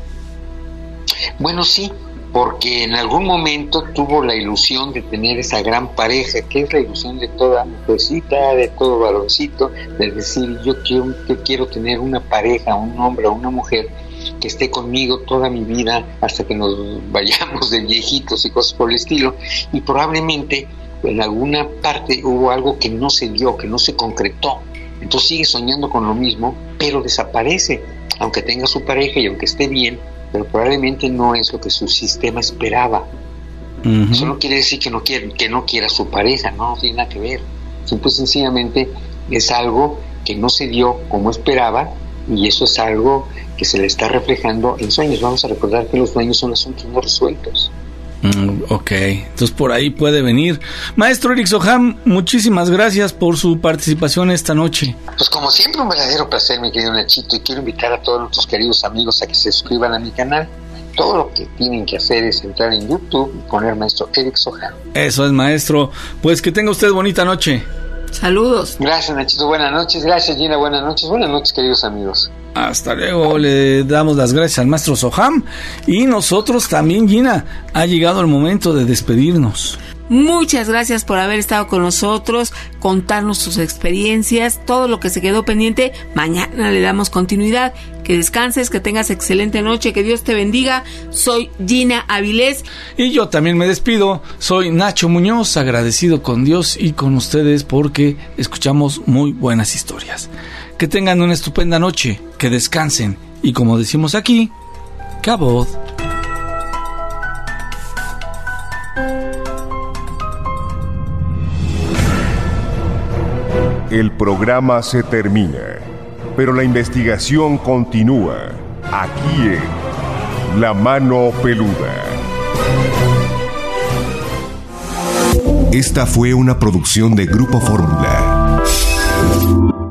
Bueno, sí, porque en algún momento tuvo la ilusión de tener esa gran pareja, que es la ilusión de toda mujercita, de todo varoncito, de decir, yo quiero tener una pareja, un hombre o una mujer que esté conmigo toda mi vida hasta que nos vayamos de viejitos y cosas por el estilo. Y probablemente en alguna parte hubo algo que no se dio, que no se concretó. Entonces sigue soñando con lo mismo, pero desaparece, aunque tenga su pareja y aunque esté bien, pero probablemente no es lo que su sistema esperaba. Eso no quiere decir que no quiera su pareja, no tiene nada que ver. Simple y sencillamente es algo que no se dio como esperaba, y eso es algo que se le está reflejando en sueños. Vamos a recordar que los sueños son asuntos no resueltos. Ok, entonces por ahí puede venir. Maestro Eric Soham, muchísimas gracias por su participación esta noche. Pues como siempre, un verdadero placer, mi querido Nachito, y quiero invitar a todos nuestros queridos amigos a que se suscriban a mi canal. Todo lo que tienen que hacer es entrar en YouTube y poner Maestro Eric Soham. Eso es, maestro. Pues que tenga usted bonita noche. Saludos. Gracias, Nachito, buenas noches. Gracias, Gina, buenas noches, queridos amigos. Hasta luego, le damos las gracias al maestro Soham. Y nosotros también, Gina, ha llegado el momento de despedirnos. Muchas gracias por haber estado con nosotros, contarnos sus experiencias, todo lo que se quedó pendiente. Mañana le damos continuidad. Que descanses, que tengas excelente noche, que Dios te bendiga. Soy Gina Avilés. Y yo también me despido. Soy Nacho Muñoz, agradecido con Dios y con ustedes porque escuchamos muy buenas historias. Que tengan una estupenda noche, que descansen y, como decimos aquí, Kabod. El programa se termina, pero la investigación continúa aquí en La Mano Peluda. Esta fue una producción de Grupo Fórmula.